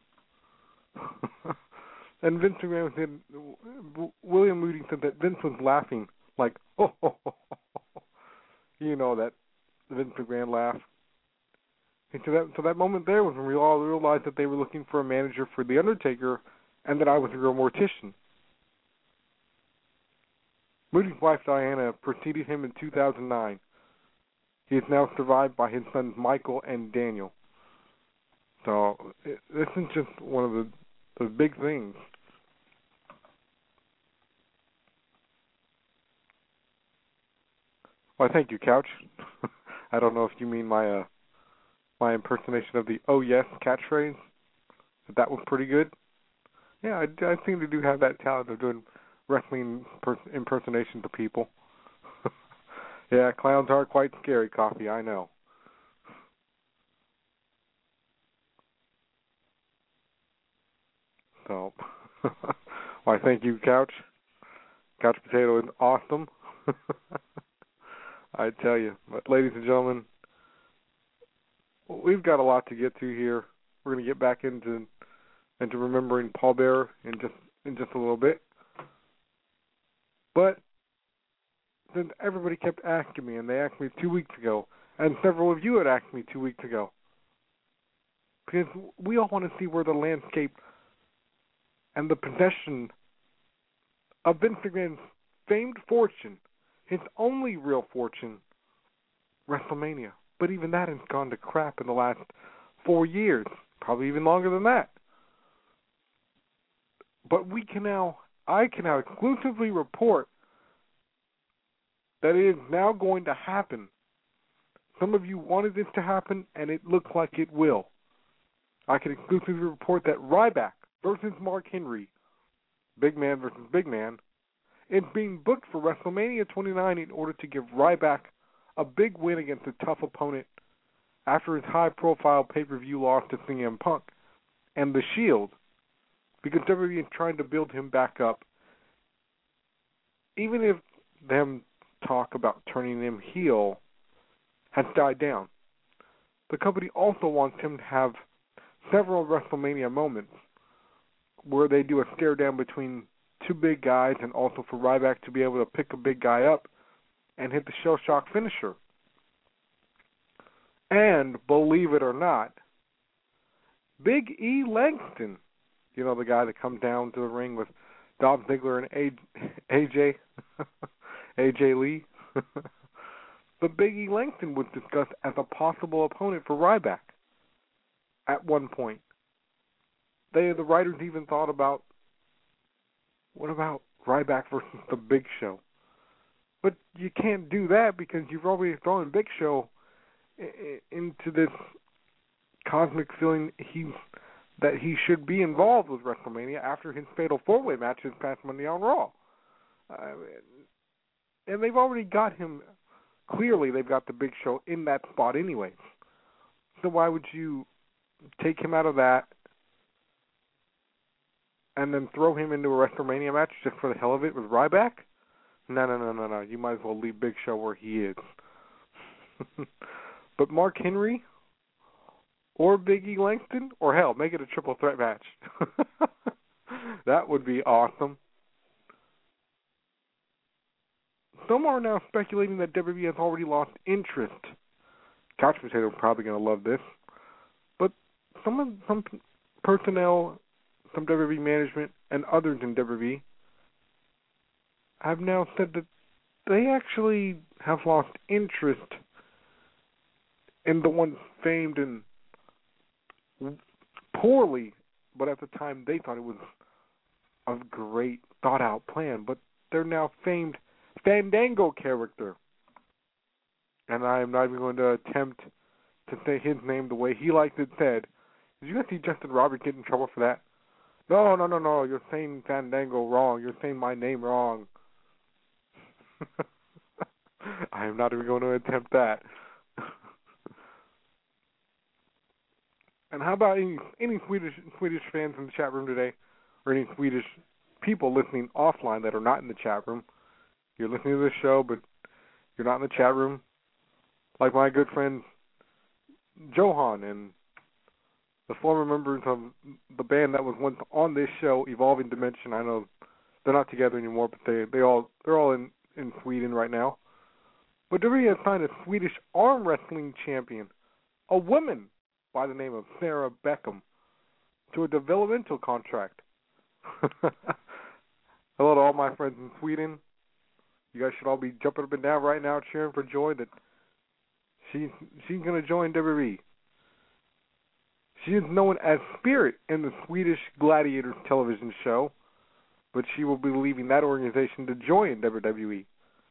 And Vince McMahon said, William Moody said that Vince was laughing, like, oh, oh, oh, oh. You know, that Vince McMahon laugh. And so that, so that moment there was when we all realized that they were looking for a manager for The Undertaker and that I was a real mortician. Moody's wife, Diana, preceded him in two thousand nine. He is now survived by his sons Michael and Daniel. So it, this is just one of the, the big things. Well, thank you, Couch. I don't know if you mean my uh, my impersonation of the "oh yes" catchphrase. But that was pretty good. Yeah, I, I seem to do have that talent of doing wrestling pers- impersonations of people. Yeah, clowns are quite scary, Coffee, I know. So, why, thank you, Couch. Couch Potato is awesome. I tell you. But, ladies and gentlemen, we've got a lot to get to here. We're going to get back into into remembering Paul Bearer in just in just a little bit. But then everybody kept asking me, and they asked me two weeks ago, and several of you had asked me two weeks ago, because we all want to see where the landscape and the possession of Vince McMahon's famed fortune, his only real fortune, WrestleMania. But even that has gone to crap in the last four years, probably even longer than that. But we can now, I can now exclusively report that it is now going to happen. Some of you wanted this to happen, and it looks like it will. I can exclusively report that Ryback versus Mark Henry, Big Man versus Big Man, is being booked for WrestleMania twenty-nine in order to give Ryback a big win against a tough opponent after his high-profile pay-per-view loss to C M Punk and The Shield, because W W E is trying to build him back up. Even if them talk about turning him heel has died down, the company also wants him to have several WrestleMania moments where they do a stare down between two big guys, and also for Ryback to be able to pick a big guy up and hit the shell shock finisher. And believe it or not, Big E Langston, you know, the guy that comes down to the ring with Dolph Ziggler and A J A J Lee. But Big E Langston was discussed as a possible opponent for Ryback at one point. They, the writers even thought about, what about Ryback versus the Big Show? But you can't do that because you've already thrown Big Show into this cosmic feeling he, that he should be involved with WrestleMania after his fatal four-way match this past Monday on Raw. Uh, and they've already got him, clearly they've got the Big Show in that spot anyways. So why would you take him out of that and then throw him into a WrestleMania match just for the hell of it with Ryback? No, no, no, no, no. You might as well leave Big Show where he is. But Mark Henry or Big E Langston, or hell, make it a triple threat match. That would be awesome. Some are now speculating that W W E has already lost interest. Couch Potato is probably going to love this. But some of, some personnel, some W W E management, and others in W W E have now said that they actually have lost interest in the once famed and poorly, but at the time they thought it was a great thought-out plan, but they're now famed Fandango character. And I am not even going to attempt to say his name the way he likes it said. Did you guys see Justin Roberts get in trouble for that? No, no, no, no, you're saying Fandango wrong. You're saying my name wrong. I am not even going to attempt that. And how about any any Swedish Swedish fans in the chat room today, or any Swedish people listening offline that are not in the chat room? You're listening to this show, but you're not in the chat room. Like my good friend Johan and the former members of the band that was once on this show, Evolving Dimension. I know they're not together anymore, but they they all they're all in, in Sweden right now. But W W E has signed a Swedish arm wrestling champion, a woman by the name of Sarah Beckham, to a developmental contract. Hello to all my friends in Sweden. You guys should all be jumping up and down right now cheering for joy that she's, she's going to join W W E. She is known as Spirit in the Swedish Gladiators television show, but she will be leaving that organization to join W W E.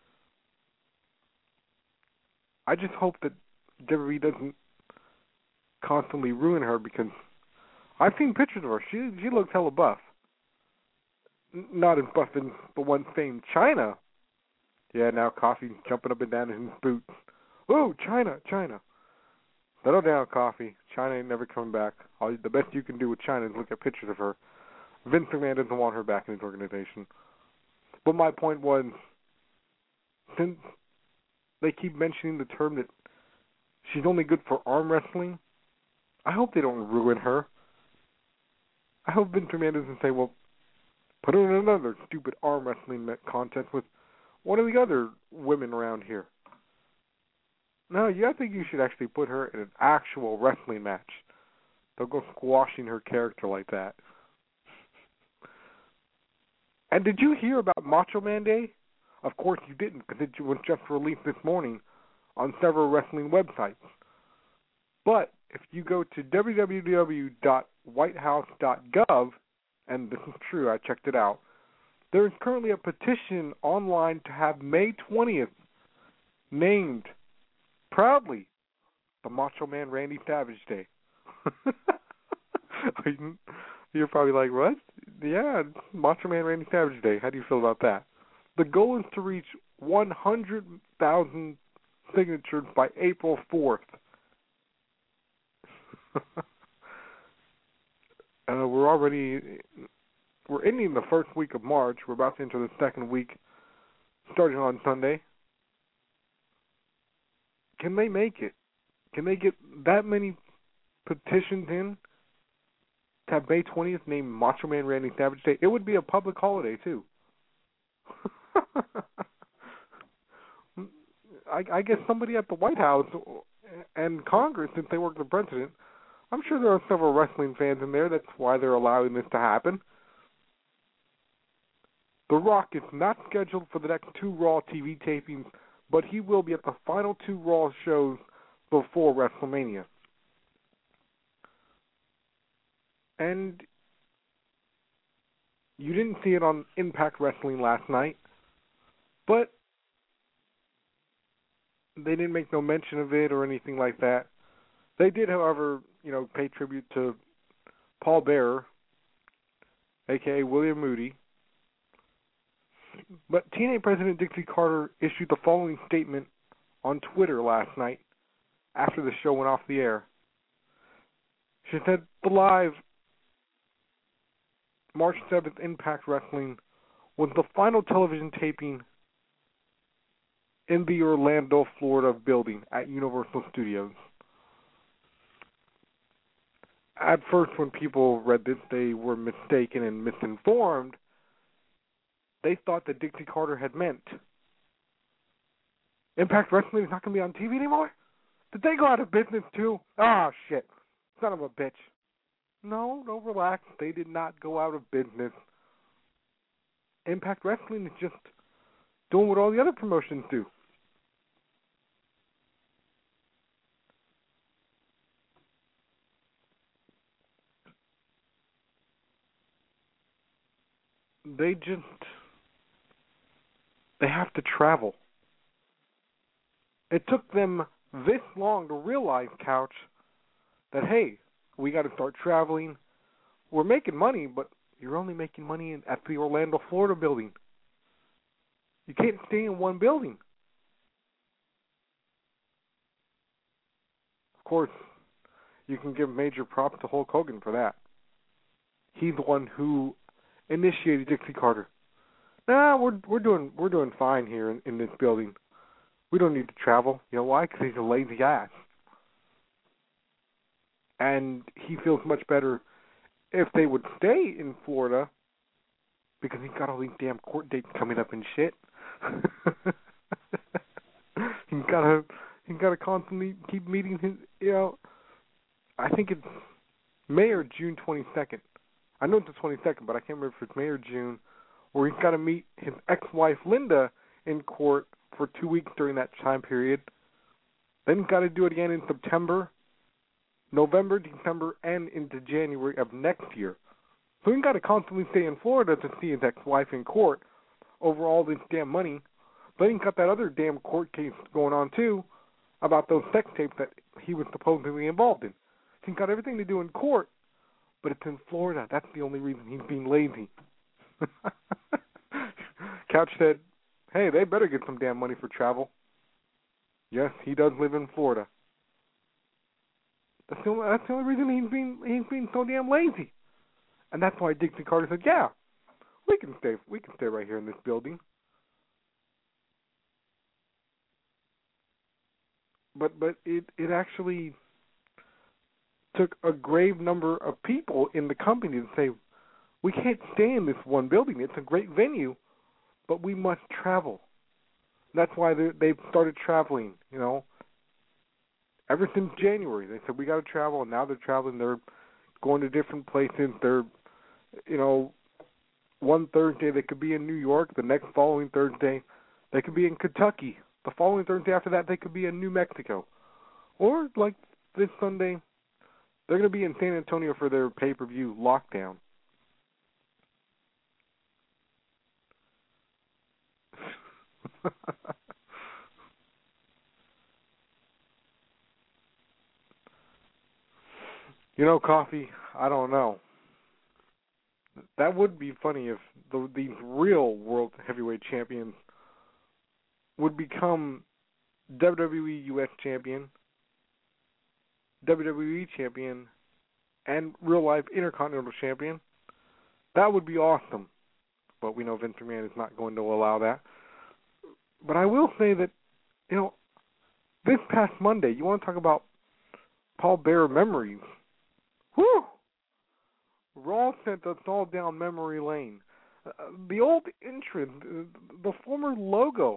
I just hope that W W E doesn't constantly ruin her, because I've seen pictures of her. She she looks hella buff. N- not as buff as the one famed China. Yeah, now Coffee jumping up and down in his boots. Ooh, China, China. Settle down, Coffee. China ain't never coming back. All, the best you can do with China is look at pictures of her. Vince McMahon doesn't want her back in his organization. But my point was, since they keep mentioning the term that she's only good for arm wrestling, I hope they don't ruin her. I hope Vince McMahon doesn't say, well, put her in another stupid arm wrestling contest with one of the other women around here. No, yeah, I think you should actually put her in an actual wrestling match. Don't go squashing her character like that. And did you hear about Macho Man Day? Of course you didn't, because it was just released this morning on several wrestling websites. But if you go to w w w dot white house dot gov, and this is true, I checked it out, there is currently a petition online to have May twentieth named proudly the Macho Man Randy Savage Day. You're probably like, what? Yeah, it's Macho Man Randy Savage Day. How do you feel about that? The goal is to reach one hundred thousand signatures by April fourth. uh, we're already, we're ending the first week of March. We're about to enter the second week, starting on Sunday. Can they make it? Can they get that many petitions in to have May twentieth named Macho Man Randy Savage Day? It would be a public holiday, too. I, I guess somebody at the White House and Congress, since they work the president, I'm sure there are several wrestling fans in there. That's why they're allowing this to happen. The Rock is not scheduled for the next two Raw T V tapings, but he will be at the final two Raw shows before WrestleMania. And you didn't see it on Impact Wrestling last night, but they didn't make no mention of it or anything like that. They did, however, you know, pay tribute to Paul Bearer, a k a. William Moody. But T N A President Dixie Carter issued the following statement on Twitter last night after the show went off the air. She said, the live March seventh Impact Wrestling was the final television taping in the Orlando, Florida building at Universal Studios. At first, when people read this, they were mistaken and misinformed. They thought that Dixie Carter had meant Impact Wrestling is not going to be on T V anymore? Did they go out of business too? Ah, oh, shit. Son of a bitch. No, no, relax. They did not go out of business. Impact Wrestling is just doing what all the other promotions do. They just, they have to travel. It took them this long to realize, Couch, that, hey, we got to start traveling. We're making money, but you're only making money in, at the Orlando, Florida building. You can't stay in one building. Of course, you can give major props to Hulk Hogan for that. He's the one who initiated Dixie Carter. Nah, we're we're doing we're doing fine here in, in this building. We don't need to travel. You know why? Because he's a lazy ass. And he feels much better if they would stay in Florida because he's got all these damn court dates coming up and shit. he's gotta he's gotta constantly keep meeting his, you know, I think it's May or June twenty-second. I know it's the twenty-second, but I can't remember if it's May or June, where he's got to meet his ex-wife Linda in court for two weeks during that time period. Then he's got to do it again in September, November, December, and into January of next year. So he's got to constantly stay in Florida to see his ex-wife in court over all this damn money. Then he's got that other damn court case going on, too, about those sex tapes that he was supposedly involved in. So he's got everything to do in court, but it's in Florida. That's the only reason he's being lazy. Couch said, hey, they better get some damn money for travel. Yes, he does live in Florida. That's the only, that's the only reason he's being he's being so damn lazy. And that's why Dixie Carter said, yeah, we can stay we can stay right here in this building. But but it, it actually took a grave number of people in the company to say, we can't stay in this one building. It's a great venue, but we must travel. That's why they've started traveling, you know. Ever since January, they said, we got to travel, and now they're traveling. They're going to different places. They're, you know, one Thursday they could be in New York. The next following Thursday they could be in Kentucky. The following Thursday after that they could be in New Mexico. Or, like this Sunday, they're going to be in San Antonio for their pay-per-view Lockdown. You know, Coffee, I don't know. That would be funny if the, these real World Heavyweight Champions would become W W E U S Champion, W W E Champion, and real-life Intercontinental Champion. That would be awesome. But we know Vince McMahon is not going to allow that. But I will say that, you know, this past Monday, you want to talk about Paul Bearer memories. Whew! Raw sent us all down memory lane. Uh, the old entrance, uh, the former logo.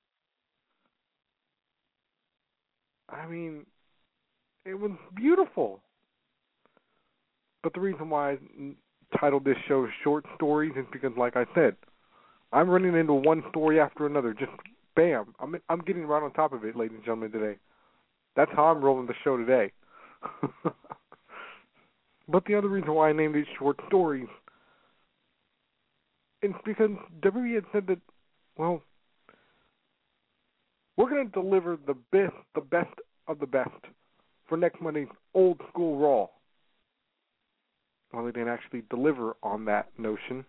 I mean, it was beautiful. But the reason why I titled this show Short Stories is because, like I said, I'm running into one story after another. Just bam. I'm I'm getting right on top of it, ladies and gentlemen, today. That's how I'm rolling the show today. But the other reason why I named it Short Stories is because W W E had said that, well, we're going to deliver the best, the best of the best for next Monday's Old School Raw. Well, they didn't actually deliver on that notion.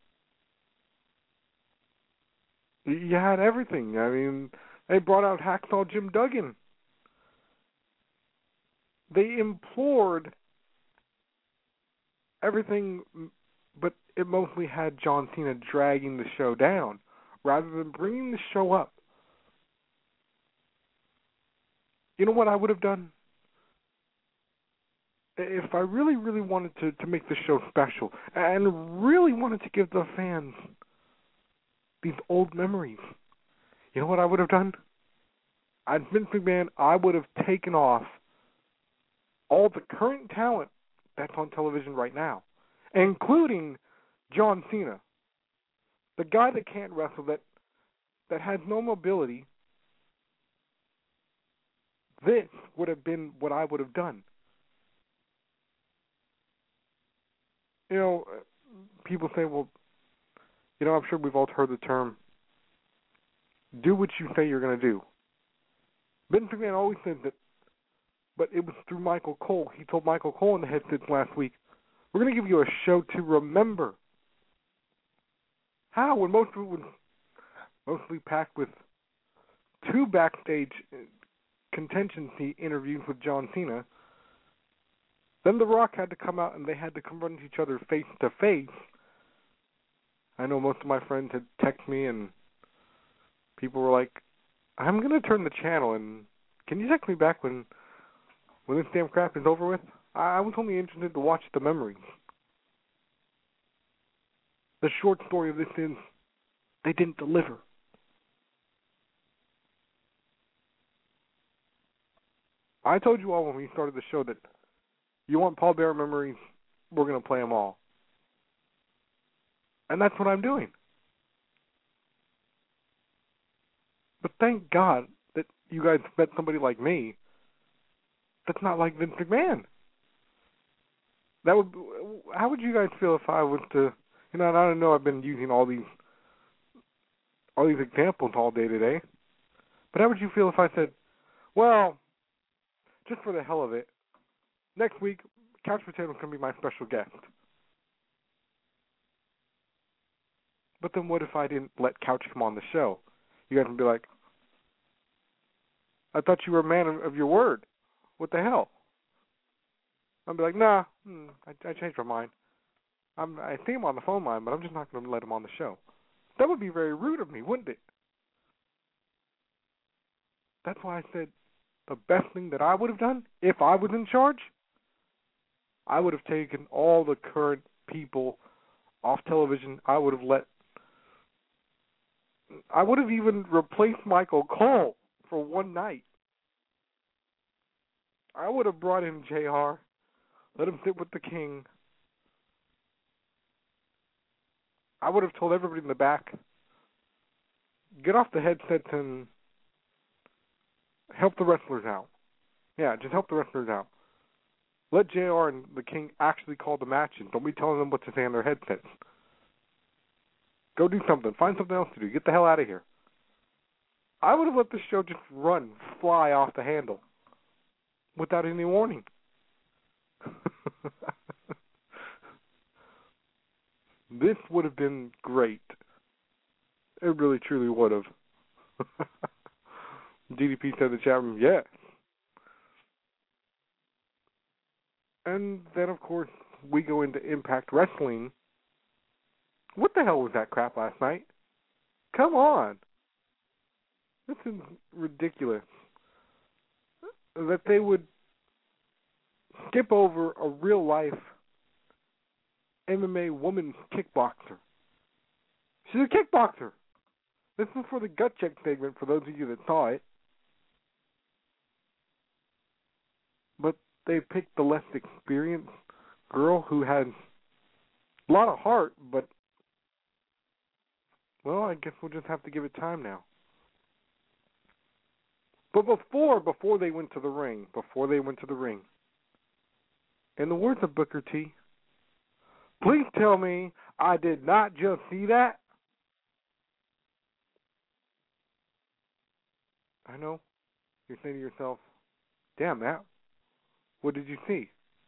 You had everything. I mean, they brought out Hacksaw Jim Duggan. They implored everything, but it mostly had John Cena dragging the show down rather than bringing the show up. You know what I would have done? If I really, really wanted to, to make the show special and really wanted to give the fans these old memories, you know what I would have done? As Vince McMahon, I would have taken off all the current talent that's on television right now, including John Cena, the guy that can't wrestle, that that has no mobility. This would have been what I would have done. You know, people say, well, you know, I'm sure we've all heard the term, do what you say you're going to do. Vince McMahon always said that, but it was through Michael Cole. He told Michael Cole in the Headsets last week, we're going to give you a show to remember. How? When most of it was mostly packed with two backstage contingency interviews with John Cena. Then The Rock had to come out and they had to confront each other face to face. I know most of my friends had texted me and people were like, I'm going to turn the channel and can you text me back when when this damn crap is over with? I was only interested to watch the memories. The short story of this is they didn't deliver. I told you all when we started the show that you want Paul Bearer memories, we're going to play them all. And that's what I'm doing. But thank God that you guys met somebody like me that's not like Vince McMahon. That would. How would you guys feel if I was to, you know, and I don't know, I've been using all these all these examples all day today, but how would you feel if I said, well, just for the hell of it, next week, Couch Potato's going to be my special guest. But then what if I didn't let Couch come on the show? You guys would be like, I thought you were a man of, of your word. What the hell? I'd be like, nah, hmm, I, I changed my mind. I'm, I see him on the phone line, but I'm just not going to let him on the show. That would be very rude of me, wouldn't it? That's why I said the best thing that I would have done, if I was in charge, I would have taken all the current people off television. I would have let, I would have even replaced Michael Cole for one night. I would have brought in J R, let him sit with the King. I would have told everybody in the back, get off the headsets and help the wrestlers out. Yeah, just help the wrestlers out. Let J R and the King actually call the match, and don't be telling them what to say on their headsets. Go do something. Find something else to do. Get the hell out of here. I would have let this show just run, fly off the handle, without any warning. This would have been great. It really, truly would have. D D P said in the chat room, yes. And then, of course, we go into Impact Wrestling. What the hell was that crap last night? Come on. This is ridiculous. That they would skip over a real-life M M A woman kickboxer. She's a kickboxer. This is for the gut check segment for those of you that saw it. But they picked the less experienced girl who had a lot of heart, but, well, I guess we'll just have to give it time now. But before, before they went to the ring, before they went to the ring, in the words of Booker T, please tell me I did not just see that. I know. You're saying to yourself, damn, Matt, what did you see?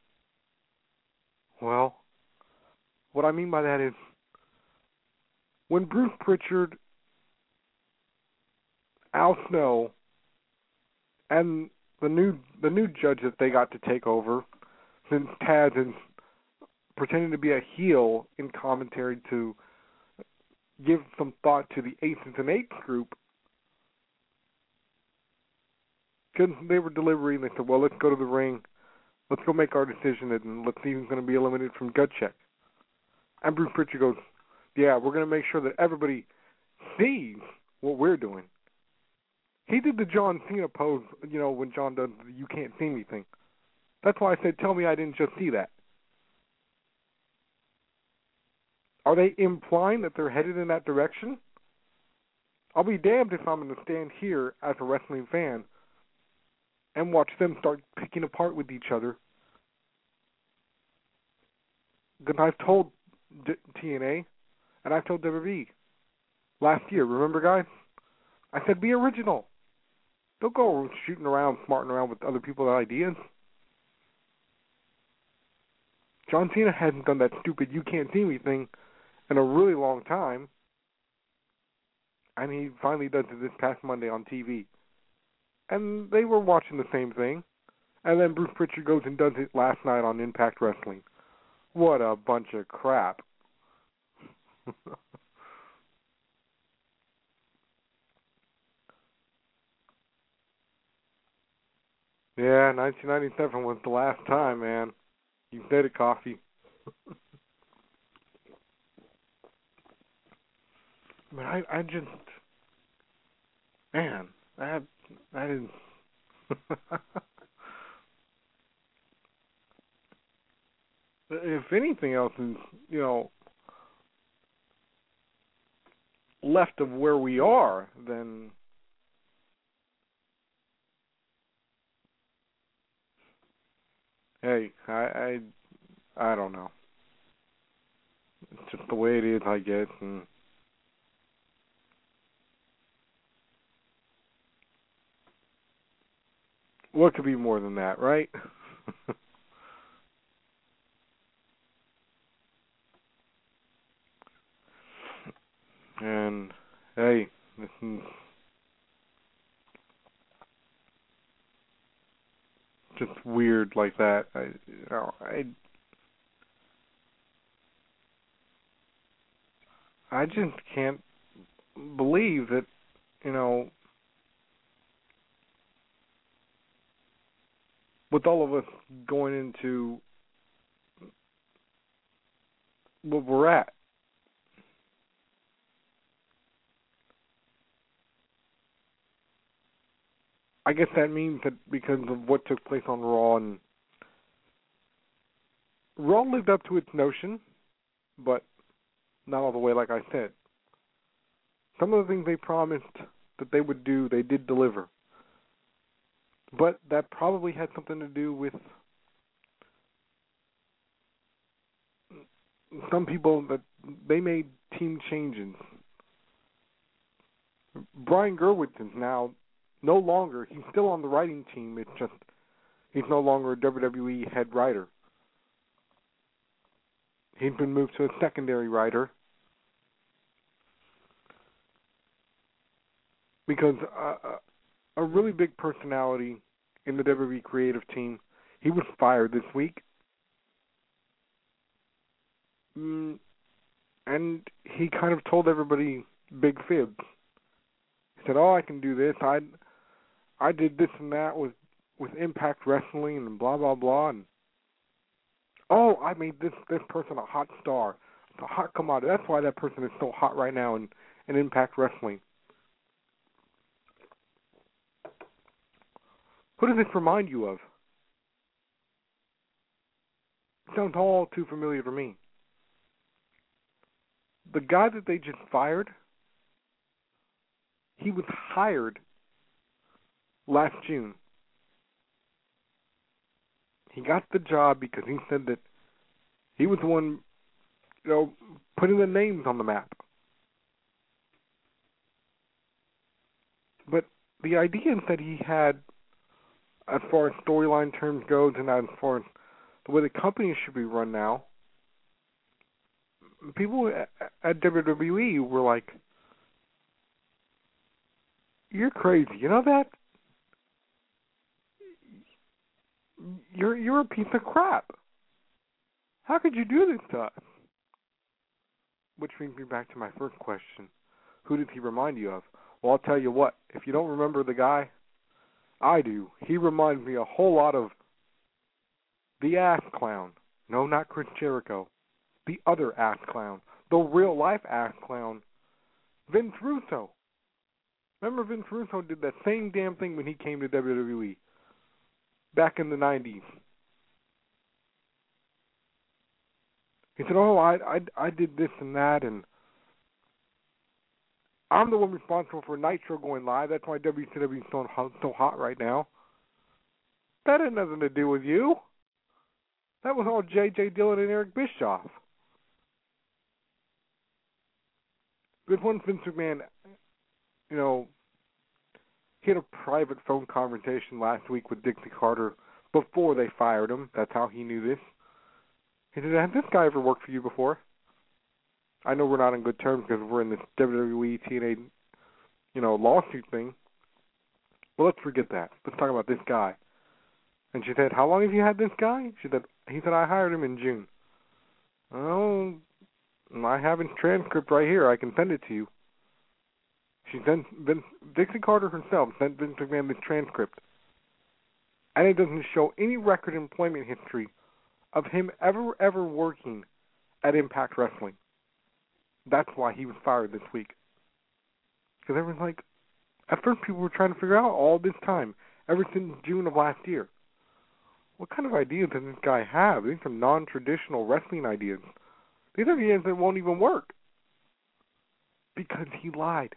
Well, what I mean by that is, when Bruce Pritchard, Al Snow, and the new the new judge that they got to take over, since Taz is pretending to be a heel in commentary to give some thought to the Aces and Eights group, because they were deliberating, they said, well, let's go to the ring, let's go make our decision, and let's see who's going to be eliminated from gut check. And Bruce Pritchard goes, yeah, we're going to make sure that everybody sees what we're doing. He did the John Cena pose, you know, when John does the you can't see me thing. That's why I said, tell me I didn't just see that. Are they implying that they're headed in that direction? I'll be damned if I'm going to stand here as a wrestling fan and watch them start picking apart with each other. Because I've told D- T N A and I've told W W E last year, remember, guys? I said, be original. Don't go shooting around, smarting around with other people's ideas. John Cena hasn't done that stupid you can't see me thing in a really long time. And he finally does it this past Monday on T V. And they were watching the same thing. And then Bruce Pritchard goes and does it last night on Impact Wrestling. What a bunch of crap. Yeah, nineteen ninety-seven was the last time, man. You said it, Coffee. But I, I just, man, that, that is, if anything else is, you know, left of where we are, then hey, I, I, I don't know. It's just the way it is, I guess, and what could be more than that, right? And hey, this is just weird like that. I, you know, I, I just can't believe that, you know, with all of us going into what we're at, I guess that means that because of what took place on Raw, and Raw lived up to its notion, but not all the way like I said. Some of the things they promised that they would do, they did deliver. But that probably had something to do with some people that they made team changes. Brian Gerwitz is now no longer, he's still on the writing team, it's just he's no longer a W W E head writer. He's been moved to a secondary writer because uh, a really big personality in the W W E creative team, he was fired this week. Mm, and he kind of told everybody big fibs. He said, oh, I can do this. I I did this and that with, with Impact Wrestling and blah, blah, blah. And, oh, I made this, this person a hot star. It's a hot commodity. That's why that person is so hot right now in, in Impact Wrestling. Who does this remind you of? It sounds all too familiar to me. The guy that they just fired, he was hired last June. He got the job because he said that he was the one, you know, putting the names on the map. But the ideas that he had, as far as storyline terms goes, and as far as the way the company should be run now, people at W W E were like, "You're crazy. You know that? You're you're a piece of crap. How could you do this to us?" Which brings me back to my first question: who did he remind you of? Well, I'll tell you what. If you don't remember the guy, I do. He reminds me a whole lot of the Ass Clown. No, not Chris Jericho. The other Ass Clown. The real-life Ass Clown. Vince Russo. Remember Vince Russo did that same damn thing when he came to W W E back in the nineties. He said, oh, I, I, I did this and that, and I'm the one responsible for Nitro going live. That's why W C W is so hot, so hot right now. That had nothing to do with you. That was all J J Dillon and Eric Bischoff. But once Vince McMahon, you know, he had a private phone conversation last week with Dixie Carter before they fired him. That's how he knew this. He said, has this guy ever worked for you before? I know we're not on good terms because we're in this W W E T N A, you know, lawsuit thing. Well, let's forget that. Let's talk about this guy. And she said, how long have you had this guy? She said, he said, I hired him in June. Oh, I have his transcript right here. I can send it to you. She sent Vince, Dixie Carter herself sent Vince McMahon this transcript. And it doesn't show any record employment history of him ever, ever working at Impact Wrestling. That's why he was fired this week. Because everyone's like, at first people were trying to figure out all this time, ever since June of last year. What kind of ideas does this guy have? These are non-traditional wrestling ideas. These are ideas that won't even work. Because he lied.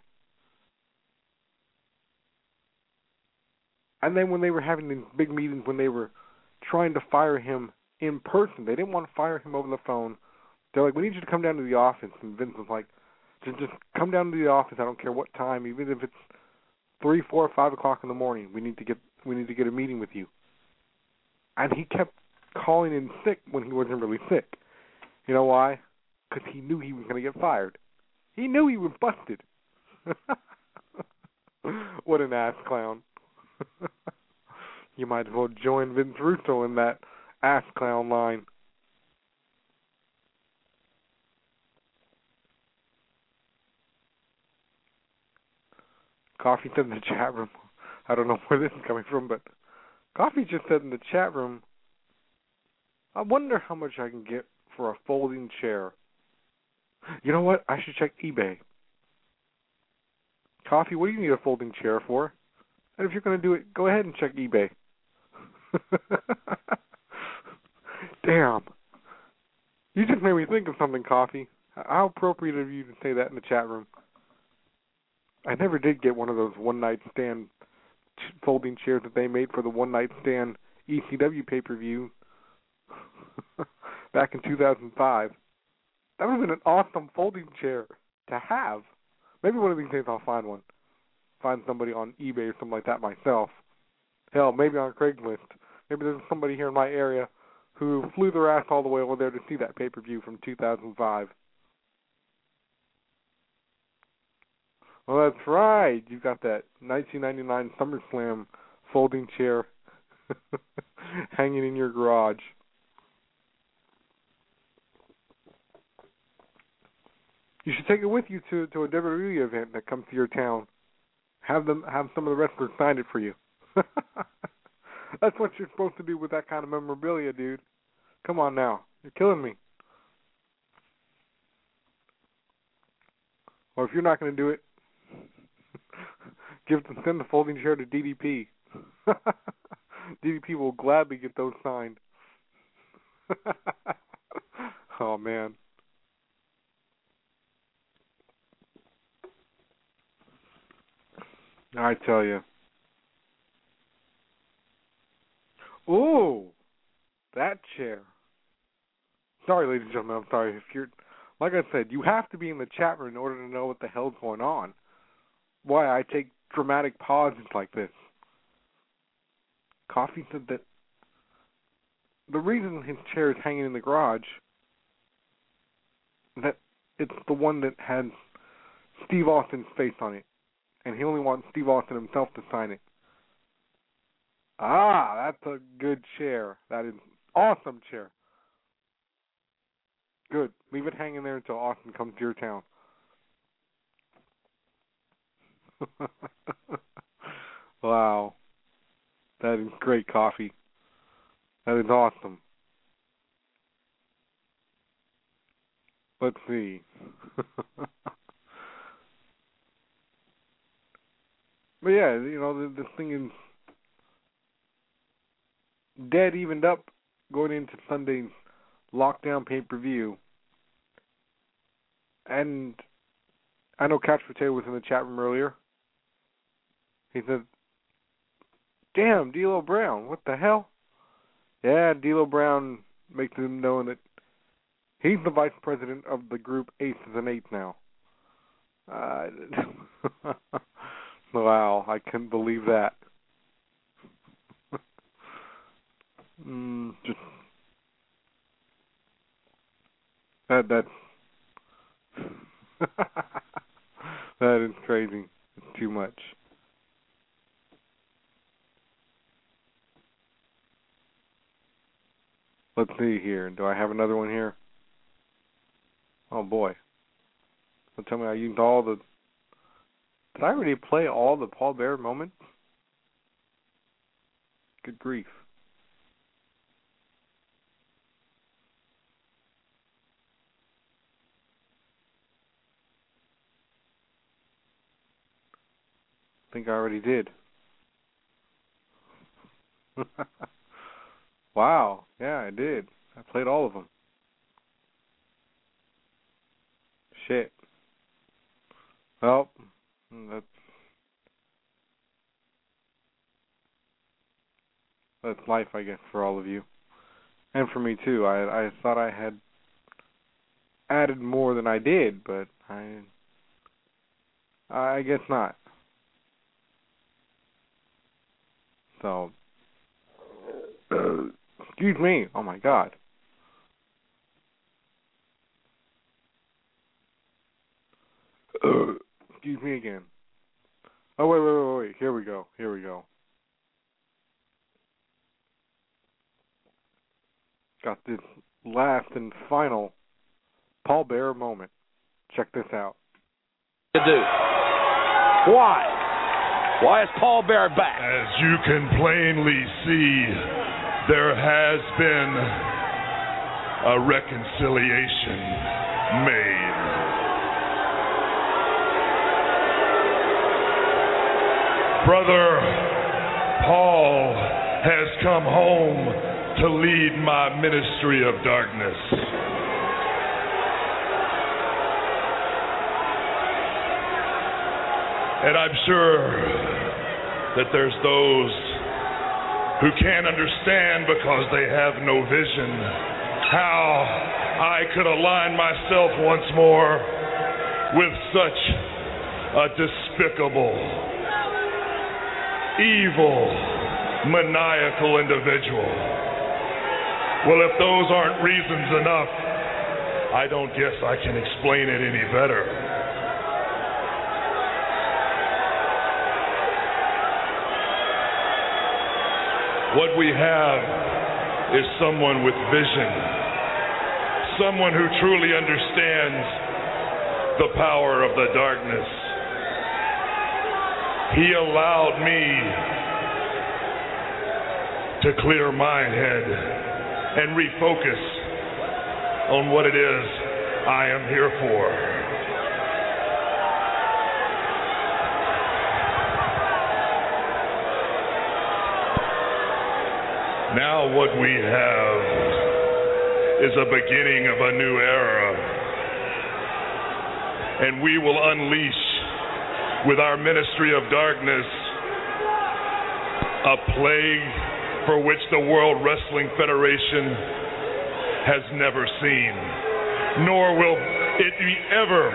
And then when they were having these big meetings, when they were trying to fire him in person, they didn't want to fire him over the phone. They're like, we need you to come down to the office. And Vince was like, just, just come down to the office. I don't care what time, even if it's three, four, five o'clock in the morning. We need to get, we need to get a meeting with you. And he kept calling in sick when he wasn't really sick. You know why? Because he knew he was going to get fired. He knew he was busted. What an ass clown. You might as well join Vince Russo in that ass clown line. Coffee said in the chat room, I don't know where this is coming from, but Coffee just said in the chat room, I wonder how much I can get for a folding chair. You know what? I should check eBay. Coffee, what do you need a folding chair for? And if you're going to do it, go ahead and check eBay. Damn. You just made me think of something, Coffee. How appropriate of you to say that in the chat room. I never did get one of those one-night stand folding chairs that they made for the one-night stand E C W pay-per-view back in two thousand five. That would have been an awesome folding chair to have. Maybe one of these days I'll find one. Find somebody on eBay or something like that myself. Hell, maybe on Craigslist. Maybe there's somebody here in my area who flew their ass all the way over there to see that pay-per-view from two thousand five. Well, that's right. You got that nineteen ninety-nine SummerSlam folding chair hanging in your garage. You should take it with you to, to a W W E event that comes to your town. Have them have some of the wrestlers sign it for you. That's what you're supposed to do with that kind of memorabilia, dude. Come on now. You're killing me. Or if you're not going to do it, give them, send the folding chair to D D P. D D P will gladly get those signed. Oh, man. I tell you. Ooh, that chair. Sorry, ladies and gentlemen, I'm sorry. If you're, like I said, you have to be in the chat room in order to know what the hell's going on. Why I take dramatic pauses like this. Coffee said that the reason his chair is hanging in the garage, that it's the one that has Steve Austin's face on it. And he only wants Steve Austin himself to sign it. Ah, that's a good chair. That is an awesome chair. Good. Leave it hanging there until Austin comes to your town. Wow. That is great coffee. That is awesome. Let's see. But yeah, you know, this thing is dead evened up going into Sunday's lockdown pay-per-view. And I know Couch Potato was in the chat room earlier. He said, damn, D'Lo Brown, what the hell? Yeah, D'Lo Brown makes him know that he's the vice president of the group Aces and Eights now. Uh, wow, I couldn't believe that. mm, just that that's that is crazy. It's too much. Let's see here. Do I have another one here? Oh boy. So tell me I used all the... Did I already play all the Paul Bearer moments? Good grief. I think I already did. Wow. Yeah, I did. I played all of them. Shit. Well, that's that's life, I guess, for all of you, and for me too. I I thought I had added more than I did, but I I guess not. So, excuse me. Oh my God. Uh, excuse me again. Oh, wait, wait, wait, wait. Here we go. Here we go. Got this last and final Paul Bearer moment. Check this out. To do. Why? Why is Paul Bearer back? As you can plainly see, there has been a reconciliation made. Brother Paul has come home to lead my ministry of darkness. And I'm sure that there's those who can't understand because they have no vision how I could align myself once more with such a despicable, evil, maniacal individual. Well, if those aren't reasons enough, I don't guess I can explain it any better. What we have is someone with vision, someone who truly understands the power of the darkness. He allowed me to clear my head and refocus on what it is I am here for. Now what we have is a beginning of a new era, and we will unleash with our Ministry of Darkness a plague for which the World Wrestling Federation has never seen, nor will it be ever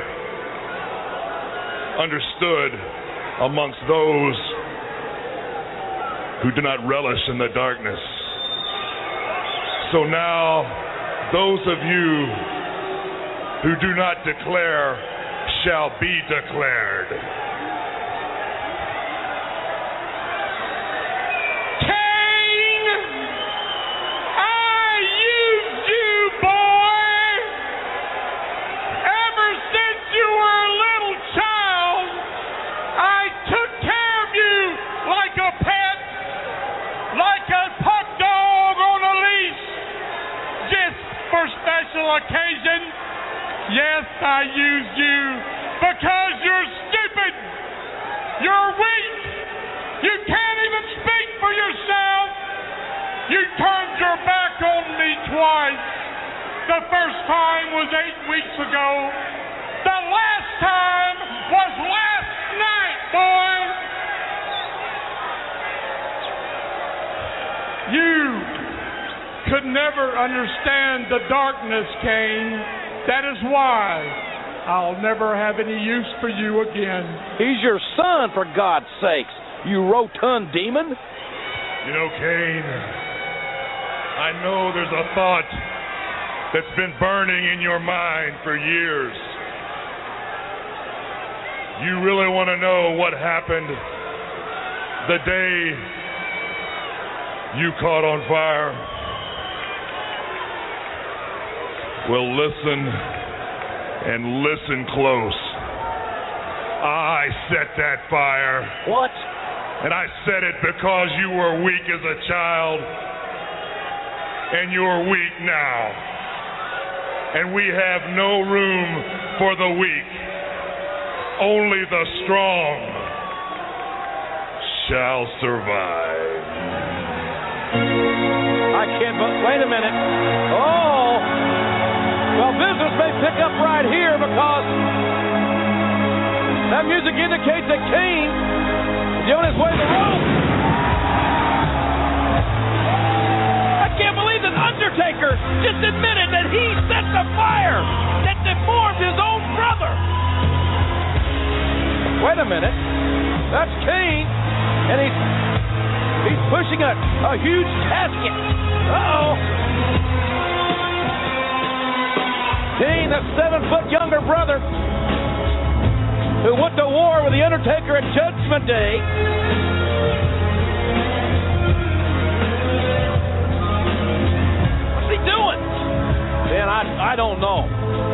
understood amongst those who do not relish in the darkness. So now, those of you who do not declare shall be declared. Kane, I used you, boy. Ever since you were a little child, I took care of you like a pet, like a pup dog on a leash. Just for special occasions. Yes, I used you because you're stupid. You're weak. You can't even speak for yourself. You turned your back on me twice. The first time was eight weeks ago. The last time was last night, boy. You could never understand the darkness, Kane. That is why I'll never have any use for you again. He's your son, for God's sakes, you rotund demon. You know, Kane, I know there's a thought that's been burning in your mind for years. You really want to know what happened the day you caught on fire? Well, listen, and listen close. I set that fire. What? And I set it because you were weak as a child, and you're weak now. And we have no room for the weak. Only the strong shall survive. I can't, but wait a minute. Oh! Well, business may pick up right here because that music indicates that Kane is on his way to the rope. I can't believe that Undertaker just admitted that he set the fire that deformed his own brother. Wait a minute. That's Kane, and he's he's pushing a, a huge casket. Uh-oh. Kane, that seven-foot younger brother who went to war with The Undertaker at Judgment Day. What's he doing? Man, I, I don't know.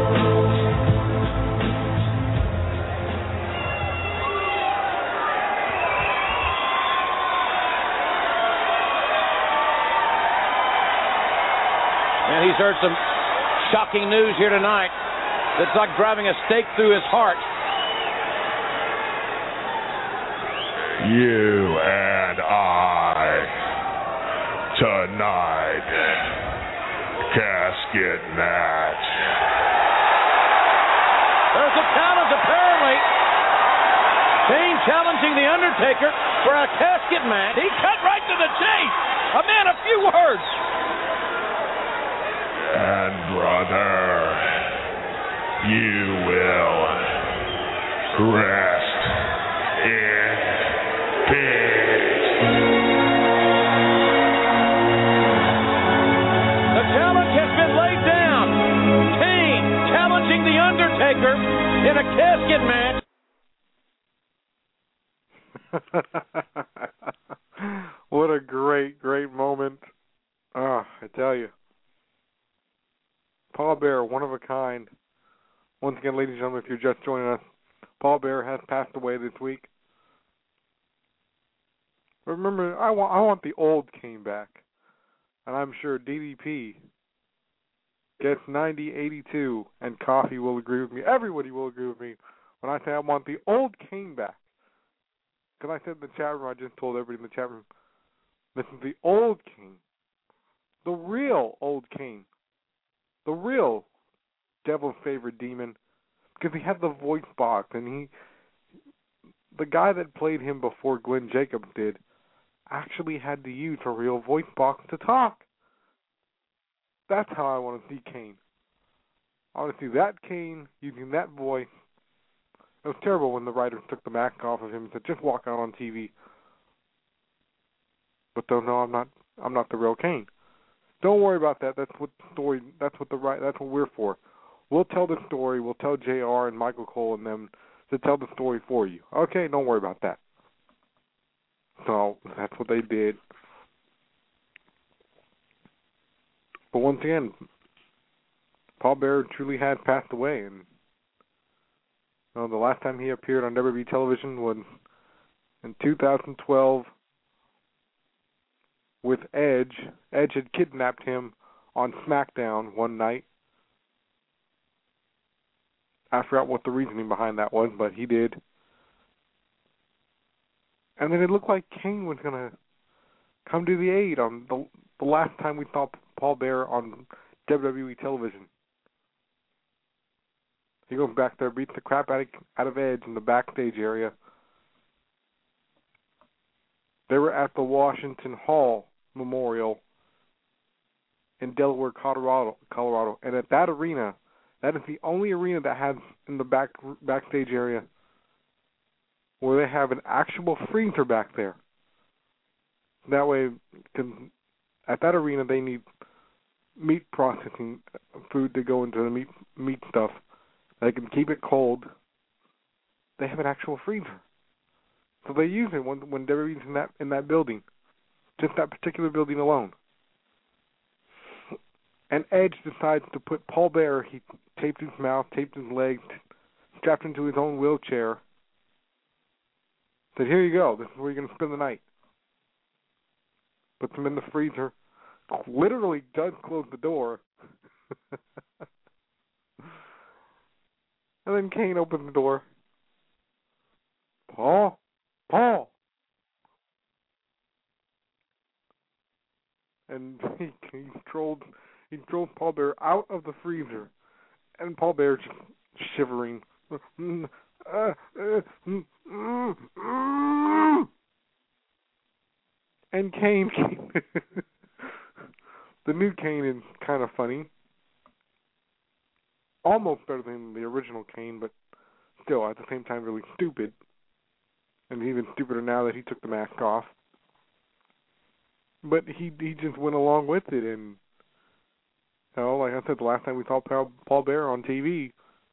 Man, he's heard some shocking news here tonight. It's like driving a stake through his heart. You and I tonight. Casket match. There's the count, apparently. Kane Undertaker for a casket match. He cut right to the chase. A man, a few words. And brother, you will rest in peace. The challenge has been laid down. Kane challenging The Undertaker in a casket match. What a great, great moment. Ah, I tell you. Paul Bearer, one of a kind. Once again, ladies and gentlemen, if you're just joining us, Paul Bearer has passed away this week. But remember, I want I want the old Kane back. And I'm sure D D P gets ninety eighty-two, and Coffee will agree with me. Everybody will agree with me when I say I want the old Kane back. Because I said in the chat room, I just told everybody in the chat room, this is the old Kane. The real old Kane. The real devil's favorite demon. Because he had the voice box, and he, the guy that played him before Glenn Jacobs did, actually had to use a real voice box to talk. That's how I want to see Kane. I want to see that Kane using that voice. It was terrible when the writers took the mask off of him and said, just walk out on T V. But though, no, I'm not. I'm not the real Kane. Don't worry about that. That's what story. That's what the right. That's what we're for. We'll tell the story. We'll tell J R and Michael Cole and them to tell the story for you. Okay, don't worry about that. So that's what they did. But once again, Paul Bearer truly had passed away, and you know, the last time he appeared on W W E television was in two thousand twelve with Edge. Edge had kidnapped him on SmackDown one night. I forgot what the reasoning behind that was, but he did. And then it looked like Kane was going to come to the aid on the, the last time we saw Paul Bearer on W W E television. He goes back there, beats the crap out of, out of Edge in the backstage area. They were at the Washington Hall Memorial in Delaware, Colorado. Colorado, and at that arena, that is the only arena that has in the back backstage area where they have an actual freezer back there. That way, can, at that arena, they need meat processing food to go into the meat meat stuff. They can keep it cold. They have an actual freezer, so they use it when when W W E's in that in that building, just that particular building alone. And Edge decides to put Paul Bearer. He taped his mouth, taped his legs, strapped into his own wheelchair. Said, "Here you go. This is where you're going to spend the night." Puts him in the freezer. Literally does close the door. And then Kane opens the door. Paul, Paul, and he he trolled he trolled Paul Bearer out of the freezer, and Paul Bearer just shivering. And Kane, the new Kane is kind of funny. Almost better than the original Kane, but still at the same time really stupid. And even stupider now that he took the mask off. But he he just went along with it, and you know, like I said, the last time we saw Paul, Paul Bearer on T V,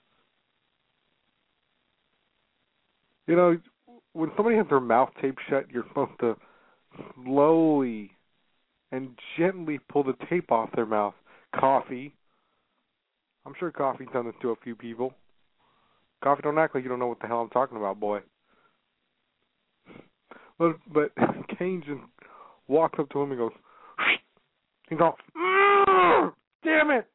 you know, when somebody has their mouth taped shut, you're supposed to slowly and gently pull the tape off their mouth. Coffee. I'm sure Coffee's done this to a few people. Coffee, don't act like you don't know what the hell I'm talking about, boy. But, but Kane just walks up to him and goes, he's all, damn it!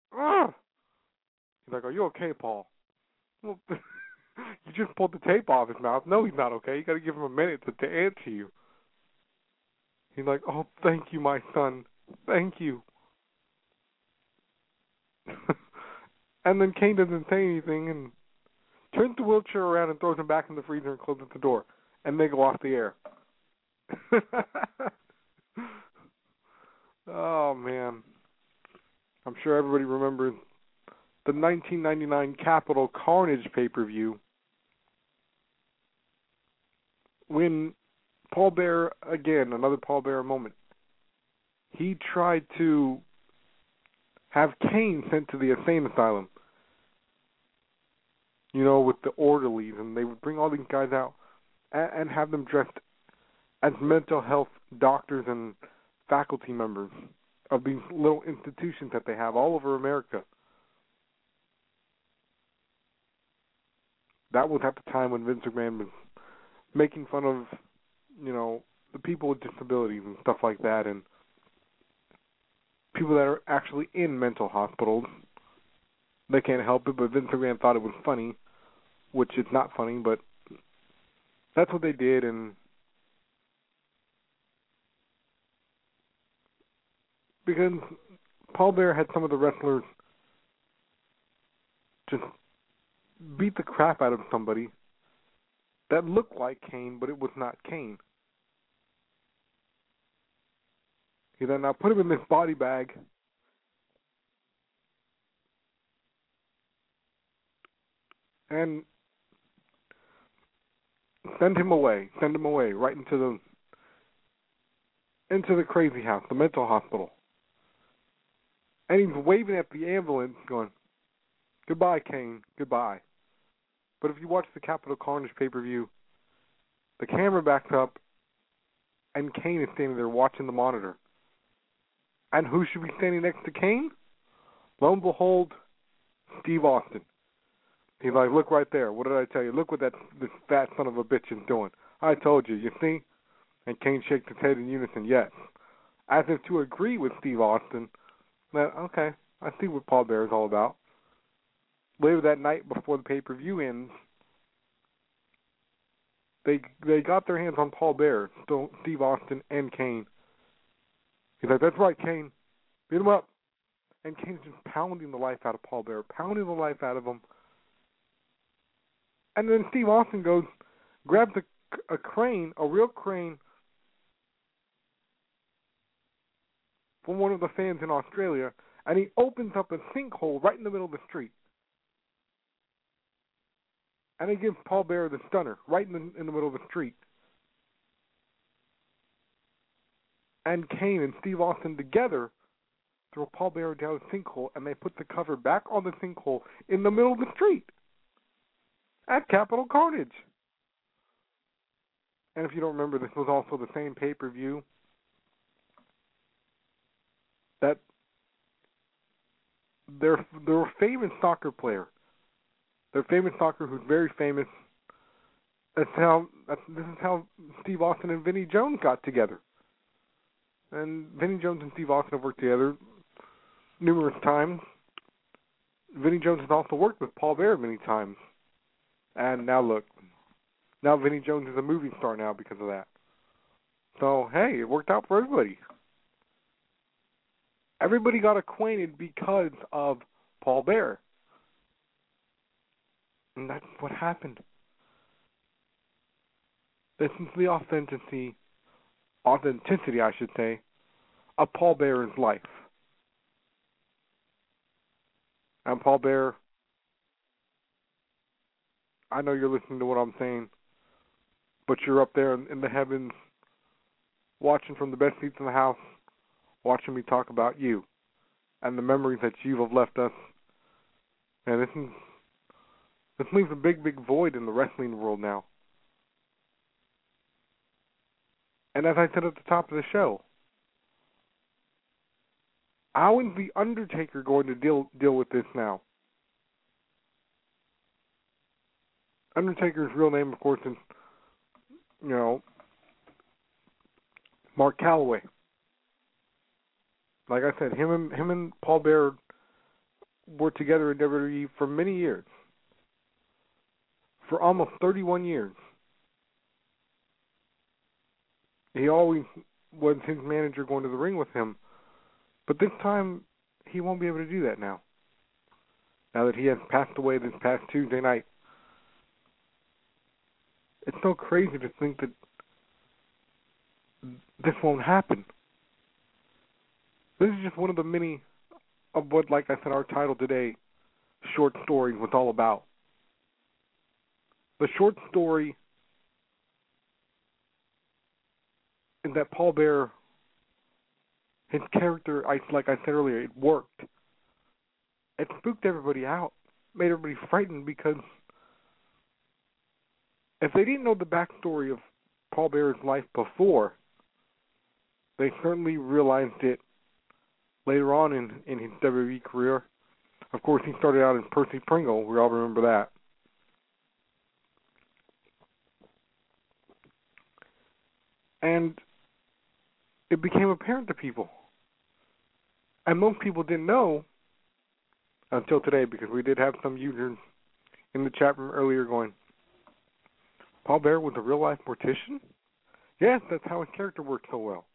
He's like, are you okay, Paul? Well, you just pulled the tape off his mouth. No, he's not okay. You got to give him a minute to, to answer you. He's like, oh, thank you, my son. Thank you. And then Kane doesn't say anything and turns the wheelchair around and throws him back in the freezer and closes the door. and they go off the air. Oh, man. I'm sure everybody remembers the nineteen ninety-nine Capital Carnage pay-per-view when Paul Bearer, again, another Paul Bearer moment, he tried to have Kane sent to the insane asylum, you know, with the orderlies, and they would bring all these guys out and, and have them dressed as mental health doctors and faculty members of these little institutions that they have all over America. That was at the time when Vince McMahon was making fun of, you know, the people with disabilities and stuff like that, and people that are actually in mental hospitals. They can't help it, but Vince McMahon thought it was funny, which is not funny, but that's what they did, and because Paul Bearer had some of the wrestlers just beat the crap out of somebody that looked like Kane, but it was not Kane. He then now put him in this body bag and send him away. Send him away right into the into the crazy house, the mental hospital. And he's waving at the ambulance, going, "Goodbye, Kane. Goodbye." But if you watch the Capital Carnage pay-per-view, the camera backs up, and Kane is standing there watching the monitor. And who should be standing next to Kane? Lo and behold, Steve Austin. He's like, "Look right there. What did I tell you? Look what that this fat son of a bitch is doing. I told you. You see?" And Kane shakes his head in unison, yes, as if to agree with Steve Austin that, okay, I see what Paul Bearer is all about. Later that night, before the pay-per-view ends, they they got their hands on Paul Bearer, still Steve Austin and Kane. He's like, "That's right, Kane. Beat him up." And Kane's just pounding the life out of Paul Bearer, pounding the life out of him. And then Steve Austin goes, grabs a, a crane, a real crane, from one of the fans in Australia, and he opens up a sinkhole right in the middle of the street. And he gives Paul Bearer the stunner right in the, in the middle of the street. And Kane and Steve Austin together throw Paul Bearer down the sinkhole, and they put the cover back on the sinkhole in the middle of the street at Capital Carnage. And if you don't remember, this was also the same pay-per-view that their their famous soccer player, their famous soccer who's very famous. That's how that's, this is how Steve Austin and Vinnie Jones got together. And Vinnie Jones and Steve Austin have worked together numerous times. Vinnie Jones has also worked with Paul Bearer many times. And now look, now Vinnie Jones is a movie star now because of that. So, hey, it worked out for everybody. Everybody got acquainted because of Paul Bearer. And that's what happened. This is the authenticity, authenticity, I should say, of Paul Bearer's life. And Paul Bearer, I know you're listening to what I'm saying, but you're up there in the heavens watching from the best seats in the house, watching me talk about you and the memories that you have left us. And this is, this leaves a big, big void in the wrestling world now. And as I said at the top of the show, how is The Undertaker going to deal deal with this now? Undertaker's real name, of course, is, you know, Mark Calloway. Like I said, him and him and Paul Bearer were together in W W E for many years, for almost thirty-one years. He always was his manager going to the ring with him, but this time he won't be able to do that now. Now that he has passed away this past Tuesday night. it's so crazy to think that this won't happen. This is just one of the many of what, like I said, our title today, Short Story, was all about. The short story is that Paul Bearer, his character, I, like I said earlier, it worked. It spooked everybody out, made everybody frightened, because if they didn't know the backstory of Paul Bearer's life before, they certainly realized it later on in, in his W W E career. Of course, he started out as Percy Pringle. We all remember that. And it became apparent to people. And most people didn't know until today, because we did have some users in the chat room earlier going, Paul Bearer was a real-life mortician? Yes, that's how his character worked so well.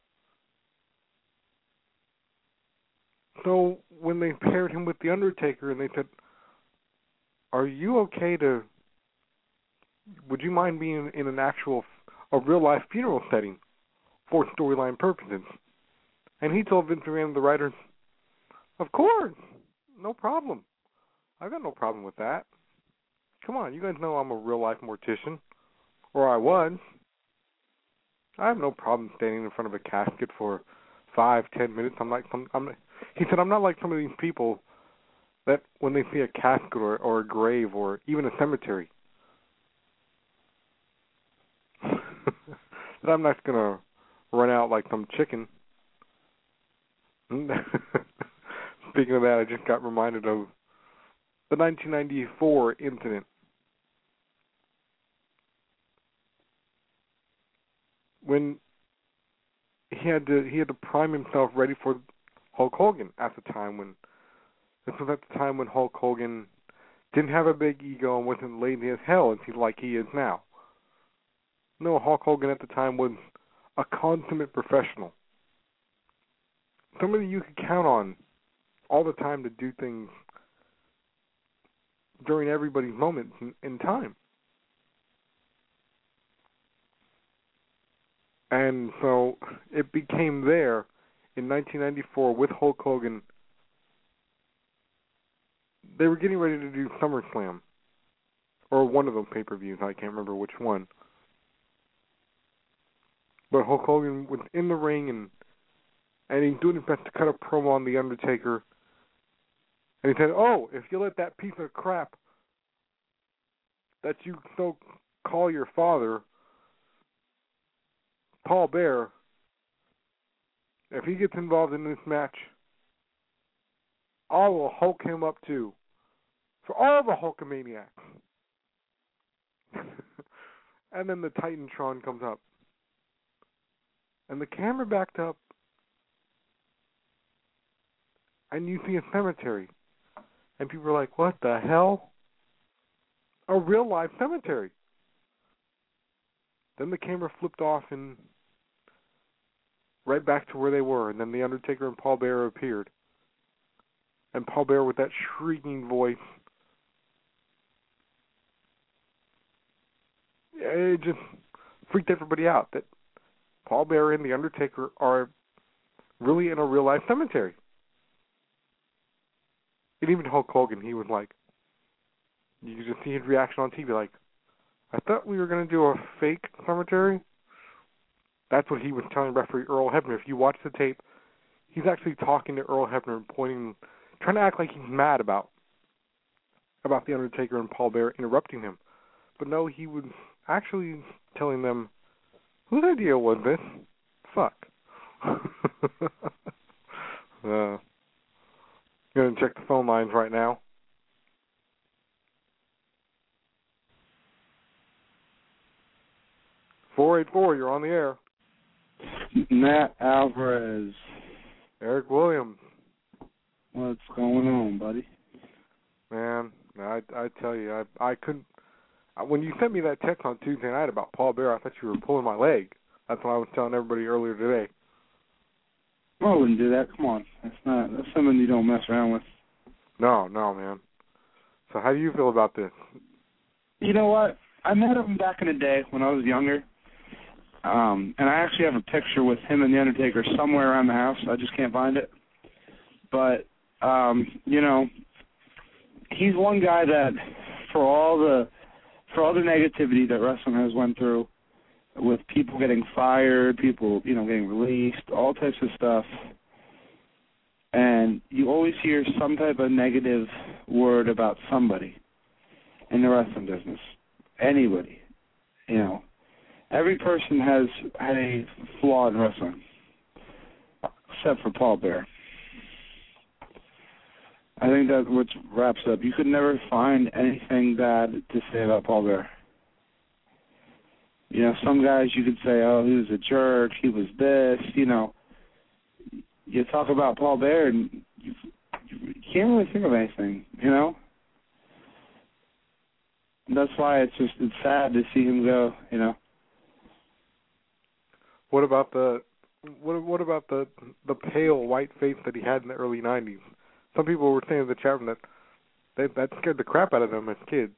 So when they paired him with The Undertaker and they said, are you okay to, would you mind being in an actual, a real-life funeral setting for storyline purposes? And he told Vince McMahon, the writers, of course, no problem. I got no problem with that. Come on, you guys know I'm a real-life mortician, or I was. I have no problem standing in front of a casket for five, ten minutes. I'm like some. I'm. He said, I'm not like some of these people that when they see a casket or, or a grave or even a cemetery, that I'm not going to run out like some chicken. Speaking of that, I just got reminded of the nineteen ninety-four incident. When he had to he had to prime himself ready for Hulk Hogan at the time when this was at the time when Hulk Hogan didn't have a big ego and wasn't lazy as hell as he like he is now. No, Hulk Hogan at the time was a consummate professional. Somebody you could count on all the time to do things during everybody's moments in, in time. And so it became there in nineteen ninety-four with Hulk Hogan. They were getting ready to do SummerSlam, or one of those pay-per-views, I can't remember which one. But Hulk Hogan was in the ring, and and he's doing his best to cut a promo on The Undertaker. And he said, oh, if you let that piece of crap that you so call your father, Paul Bearer, if he gets involved in this match, I will Hulk him up too. For all the Hulkamaniacs. And then the Titantron comes up. And the camera backed up. And you see a cemetery. And people are like, what the hell? A real life cemetery. Then the camera flipped off and right back to where they were. And then The Undertaker and Paul Bearer appeared. And Paul Bearer with that shrieking voice. It just freaked everybody out that Paul Bearer and The Undertaker are really in a real-life cemetery. And even Hulk Hogan, he was like, you could just see his reaction on T V, like, I thought we were going to do a fake cemetery. That's what he was telling referee Earl Hebner. If you watch the tape, he's actually talking to Earl Hebner and pointing, trying to act like he's mad about about The Undertaker and Paul Bearer interrupting him. But no, he was actually telling them, whose idea was this? Fuck. uh, going to check the phone lines right now. four eight four, you're on the air. Matt Alvarez. Eric Williams. What's going on, buddy? Man, I I tell you, I I couldn't. When you sent me that text on Tuesday night about Paul Bearer, I thought you were pulling my leg. That's what I was telling everybody earlier today. I wouldn't do that. Come on, that's not that's something you don't mess around with. No, no, man. So how do you feel about this? You know what? I met him back in the day when I was younger. Um, and I actually have a picture with him and The Undertaker somewhere around the house. I just can't find it. But, um, you know, he's one guy that for all the for all the negativity that wrestling has went through, with people getting fired, people, you know, getting released, all types of stuff, and you always hear some type of negative word about somebody in the wrestling business. Anybody, you know. Every person has had a flaw in wrestling, except for Paul Bearer. I think that's what wraps up. You could never find anything bad to say about Paul Bearer. You know, some guys you could say, oh, he was a jerk, he was this, you know. You talk about Paul Bearer and you, you can't really think of anything, you know. And that's why it's just it's sad to see him go, you know. What about the what what about the the pale white face that he had in the early nineties? Some people were saying in the chat room that they, that scared the crap out of them as kids.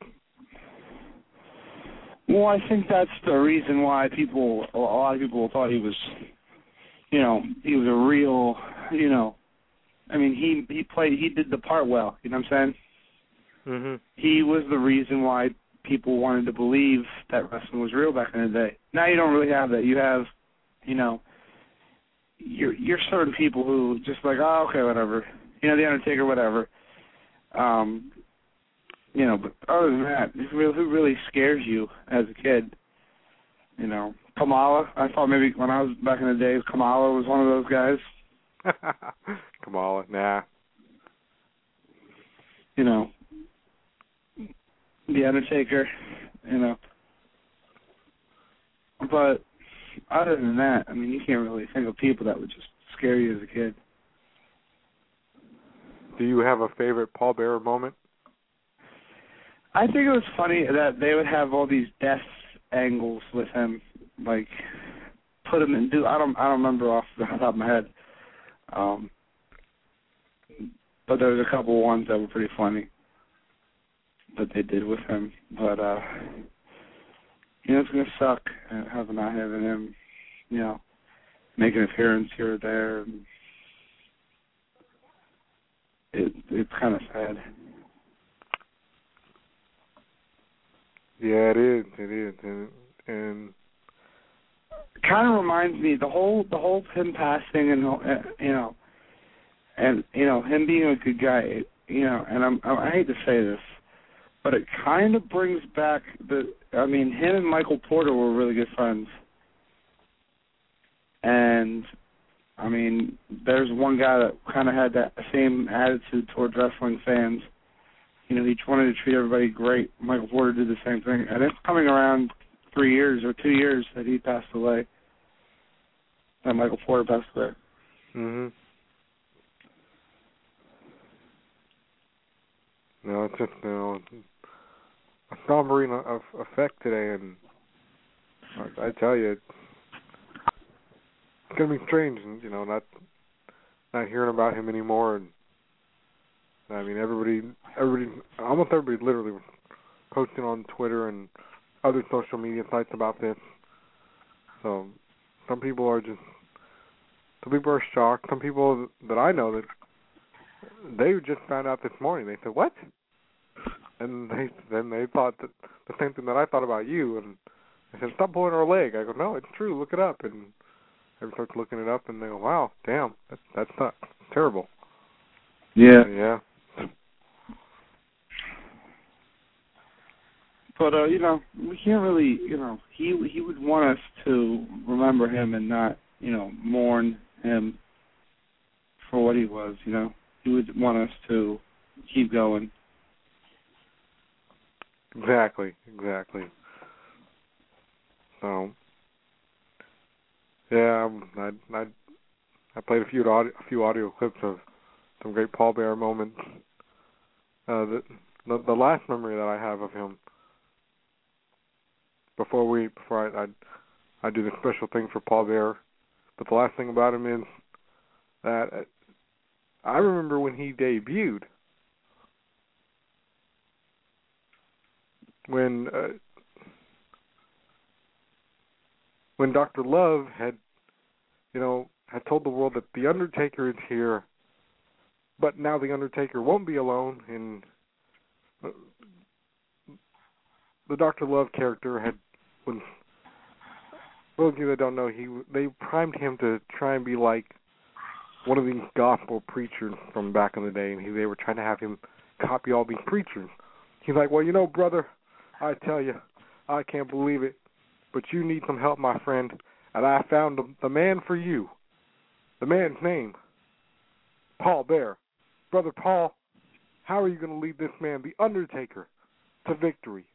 Well, I think that's the reason why people, a lot of people thought he was, you know, he was a real, you know, I mean, he he played, he did the part well. You know what I'm saying? Mm-hmm. He was the reason why people wanted to believe that wrestling was real back in the day. Now you don't really have that. You have, you know, you're you're certain people who just like, oh, okay, whatever. You know, The Undertaker, whatever. Um, you know, but other than that, who really, who really scares you as a kid? You know, Kamala. I thought maybe when I was back in the days, Kamala was one of those guys. Kamala, nah. You know, The Undertaker. You know, but other than that, I mean, you can't really think of people that would just scare you as a kid. Do you have a favorite Paul Bearer moment? I think it was funny that they would have all these death angles with him, like put him in. Do I don't I don't remember off the top of my head, um, but there was a couple ones that were pretty funny that they did with him. But uh, you know, it's gonna suck uh, having not having him, you know, make an appearance here or there. And it it's kind of sad. Yeah, it is. It is, and, and kind of reminds me the whole the whole him passing and uh, you know, and you know him being a good guy. You know, and I'm I hate to say this, but it kind of brings back the. I mean, him and Michael Porter were really good friends, and I mean, there's one guy that kind of had that same attitude towards wrestling fans. You know, he wanted to treat everybody great. Michael Porter did the same thing. And it's coming around three years or two years that he passed away. That Michael Porter passed away. Mm-hmm. No, it's just, you know, a sombering of effect today. And I, I tell you, it's going to be strange, you know, not not hearing about him anymore. And I mean, everybody, everybody, almost everybody literally was posting on Twitter and other social media sites about this. So some people are just, some people are shocked. Some people that I know that they just found out this morning. They said, what? And they then they thought that the same thing that I thought about you. And they said, stop pulling our leg. I go, no, it's true. Look it up. And everybody starts looking it up and they go, wow, damn, that's, that's not terrible. Yeah. Yeah. But, uh, you know, we can't really, you know, he he would want us to remember him and not, you know, mourn him for what he was, you know. He would want us to keep going. Exactly, exactly. So, yeah, I I I played a few audio, a few audio clips of some great Paul Bearer moments. Uh, the, the the last memory that I have of him, before we before I I, I do the special thing for Paul Bearer, but the last thing about him is that I remember when he debuted, when uh, when Doctor Love had, you know, had told the world that the Undertaker is here, but now the Undertaker won't be alone, and the Doctor Love character had, when those of you that don't know, he they primed him to try and be like one of these gospel preachers from back in the day, and he, they were trying to have him copy all these preachers. He's like, well, you know, brother, I tell you, I can't believe it, but you need some help, my friend, and I found the, the man for you. The man's name, Paul Bearer. Brother Paul, how are you going to lead this man, the Undertaker, to victory?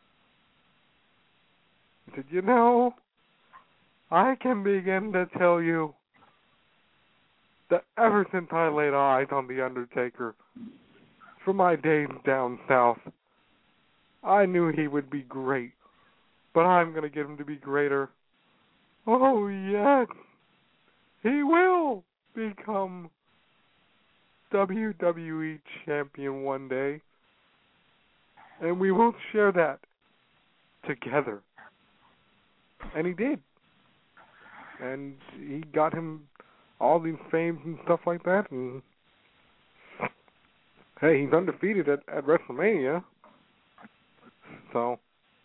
He said, you know, I can begin to tell you that ever since I laid eyes on the Undertaker, from my days down south, I knew he would be great, but I'm going to get him to be greater. Oh, yes, he will become W W E champion one day, and we will share that together. And he did. And he got him all these fames and stuff like that, and hey, he's undefeated at, at WrestleMania. So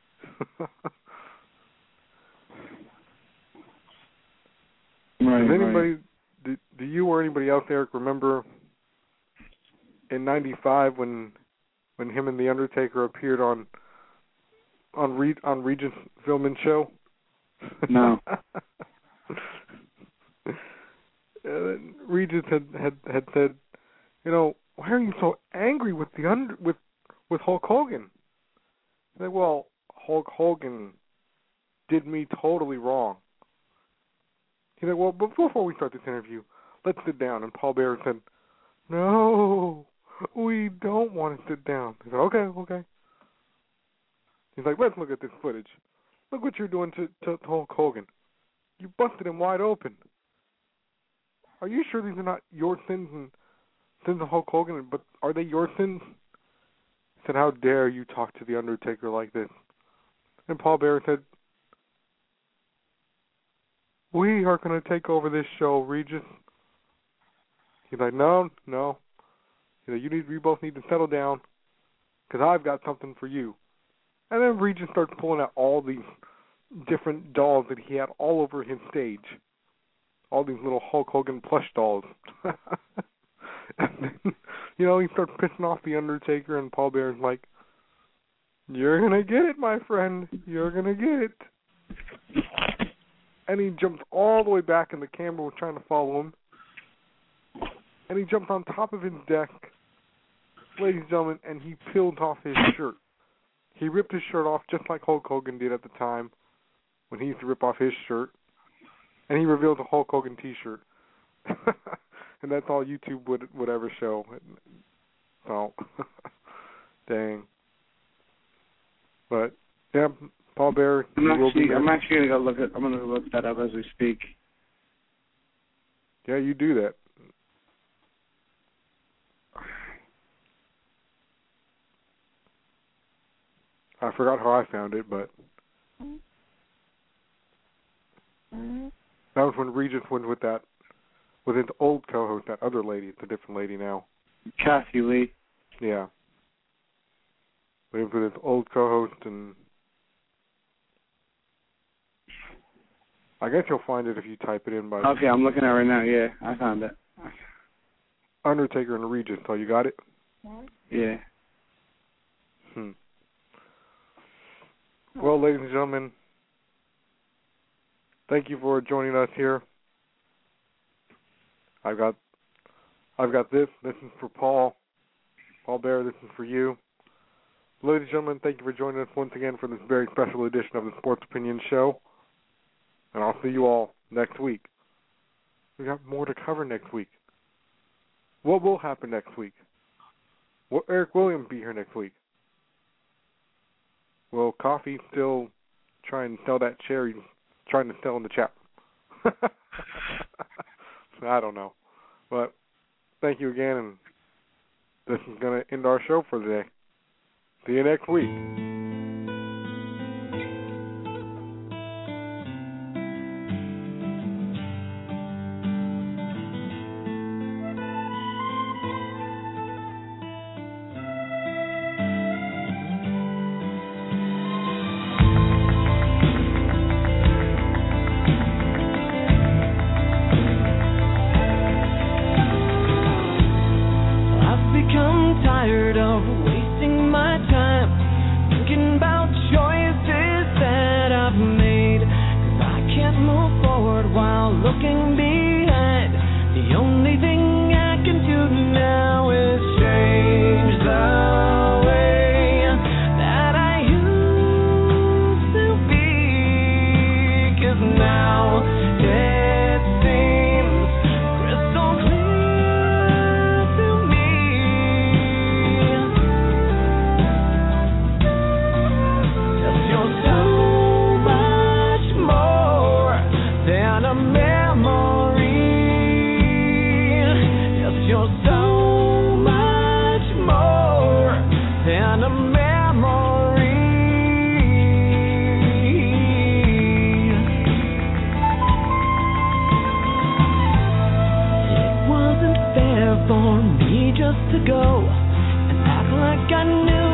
right, does anybody right. do, do you or anybody else, Eric, remember in ninety-five when when him and the Undertaker appeared on on Re, on Regis Philbin's show? No. Uh, Regis had, had had said, you know, why are you so angry with the under with with Hulk Hogan? I said, well, Hulk Hogan did me totally wrong. He said, well, before we start this interview, let's sit down. And Paul Bearer said, no, we don't want to sit down. He said, okay, okay. He's like, let's look at this footage. Look what you're doing to, to, to Hulk Hogan. You busted him wide open. Are you sure these are not your sins and sins of Hulk Hogan, but are they your sins? He said, how dare you talk to the Undertaker like this? And Paul Bearer said, we are going to take over this show, Regis. He's like, no, no. He's like, you need, we both need to settle down, because I've got something for you. And then Regis starts pulling out all these different dolls that he had all over his stage. All these little Hulk Hogan plush dolls. And then, you know, he starts pissing off the Undertaker, and Paul Bearer's like, you're going to get it, my friend. You're going to get it. And he jumps all the way back, and the camera was trying to follow him. And he jumps on top of his deck, ladies and gentlemen, and he peeled off his shirt. He ripped his shirt off just like Hulk Hogan did at the time when he used to rip off his shirt. And he revealed a Hulk Hogan T-shirt. And that's all YouTube would would ever show. So, dang. But, yeah, Paul Bearer. I'm actually, I'm actually going to go look at, I'm going to look that up as we speak. Yeah, you do that. I forgot how I found it, but that was when Regis went with that, with his old co-host, that other lady. It's a different lady now. Kathy Lee. Yeah. He was with his old co-host, and I guess you'll find it if you type it in by... Okay, I'm looking at it right now. Yeah, I found it. Undertaker and Regis. So you got it? Yeah. Hmm. Well, ladies and gentlemen, thank you for joining us here. I've got, I've got this. This is for Paul. Paul Bearer, this is for you. Ladies and gentlemen, thank you for joining us once again for this very special edition of the Sports Opinion Show. And I'll see you all next week. We got more to cover next week. What will happen next week? Will Eric Williams be here next week? Will Coffee still try and sell that chair he's trying to sell in the chat? I don't know. But thank you again, and this is going to end our show for today. See you next week. myself wasting my time thinking about choices that I've made. 'Cause I can't move forward while looking behind. The only thing I can do now is change the way that I used to be. 'Cause now it seems crystal clear to me. Yes, you're so much more than a memory. Yes, you're so much more than a memory. It wasn't fair for me just to go and act like I knew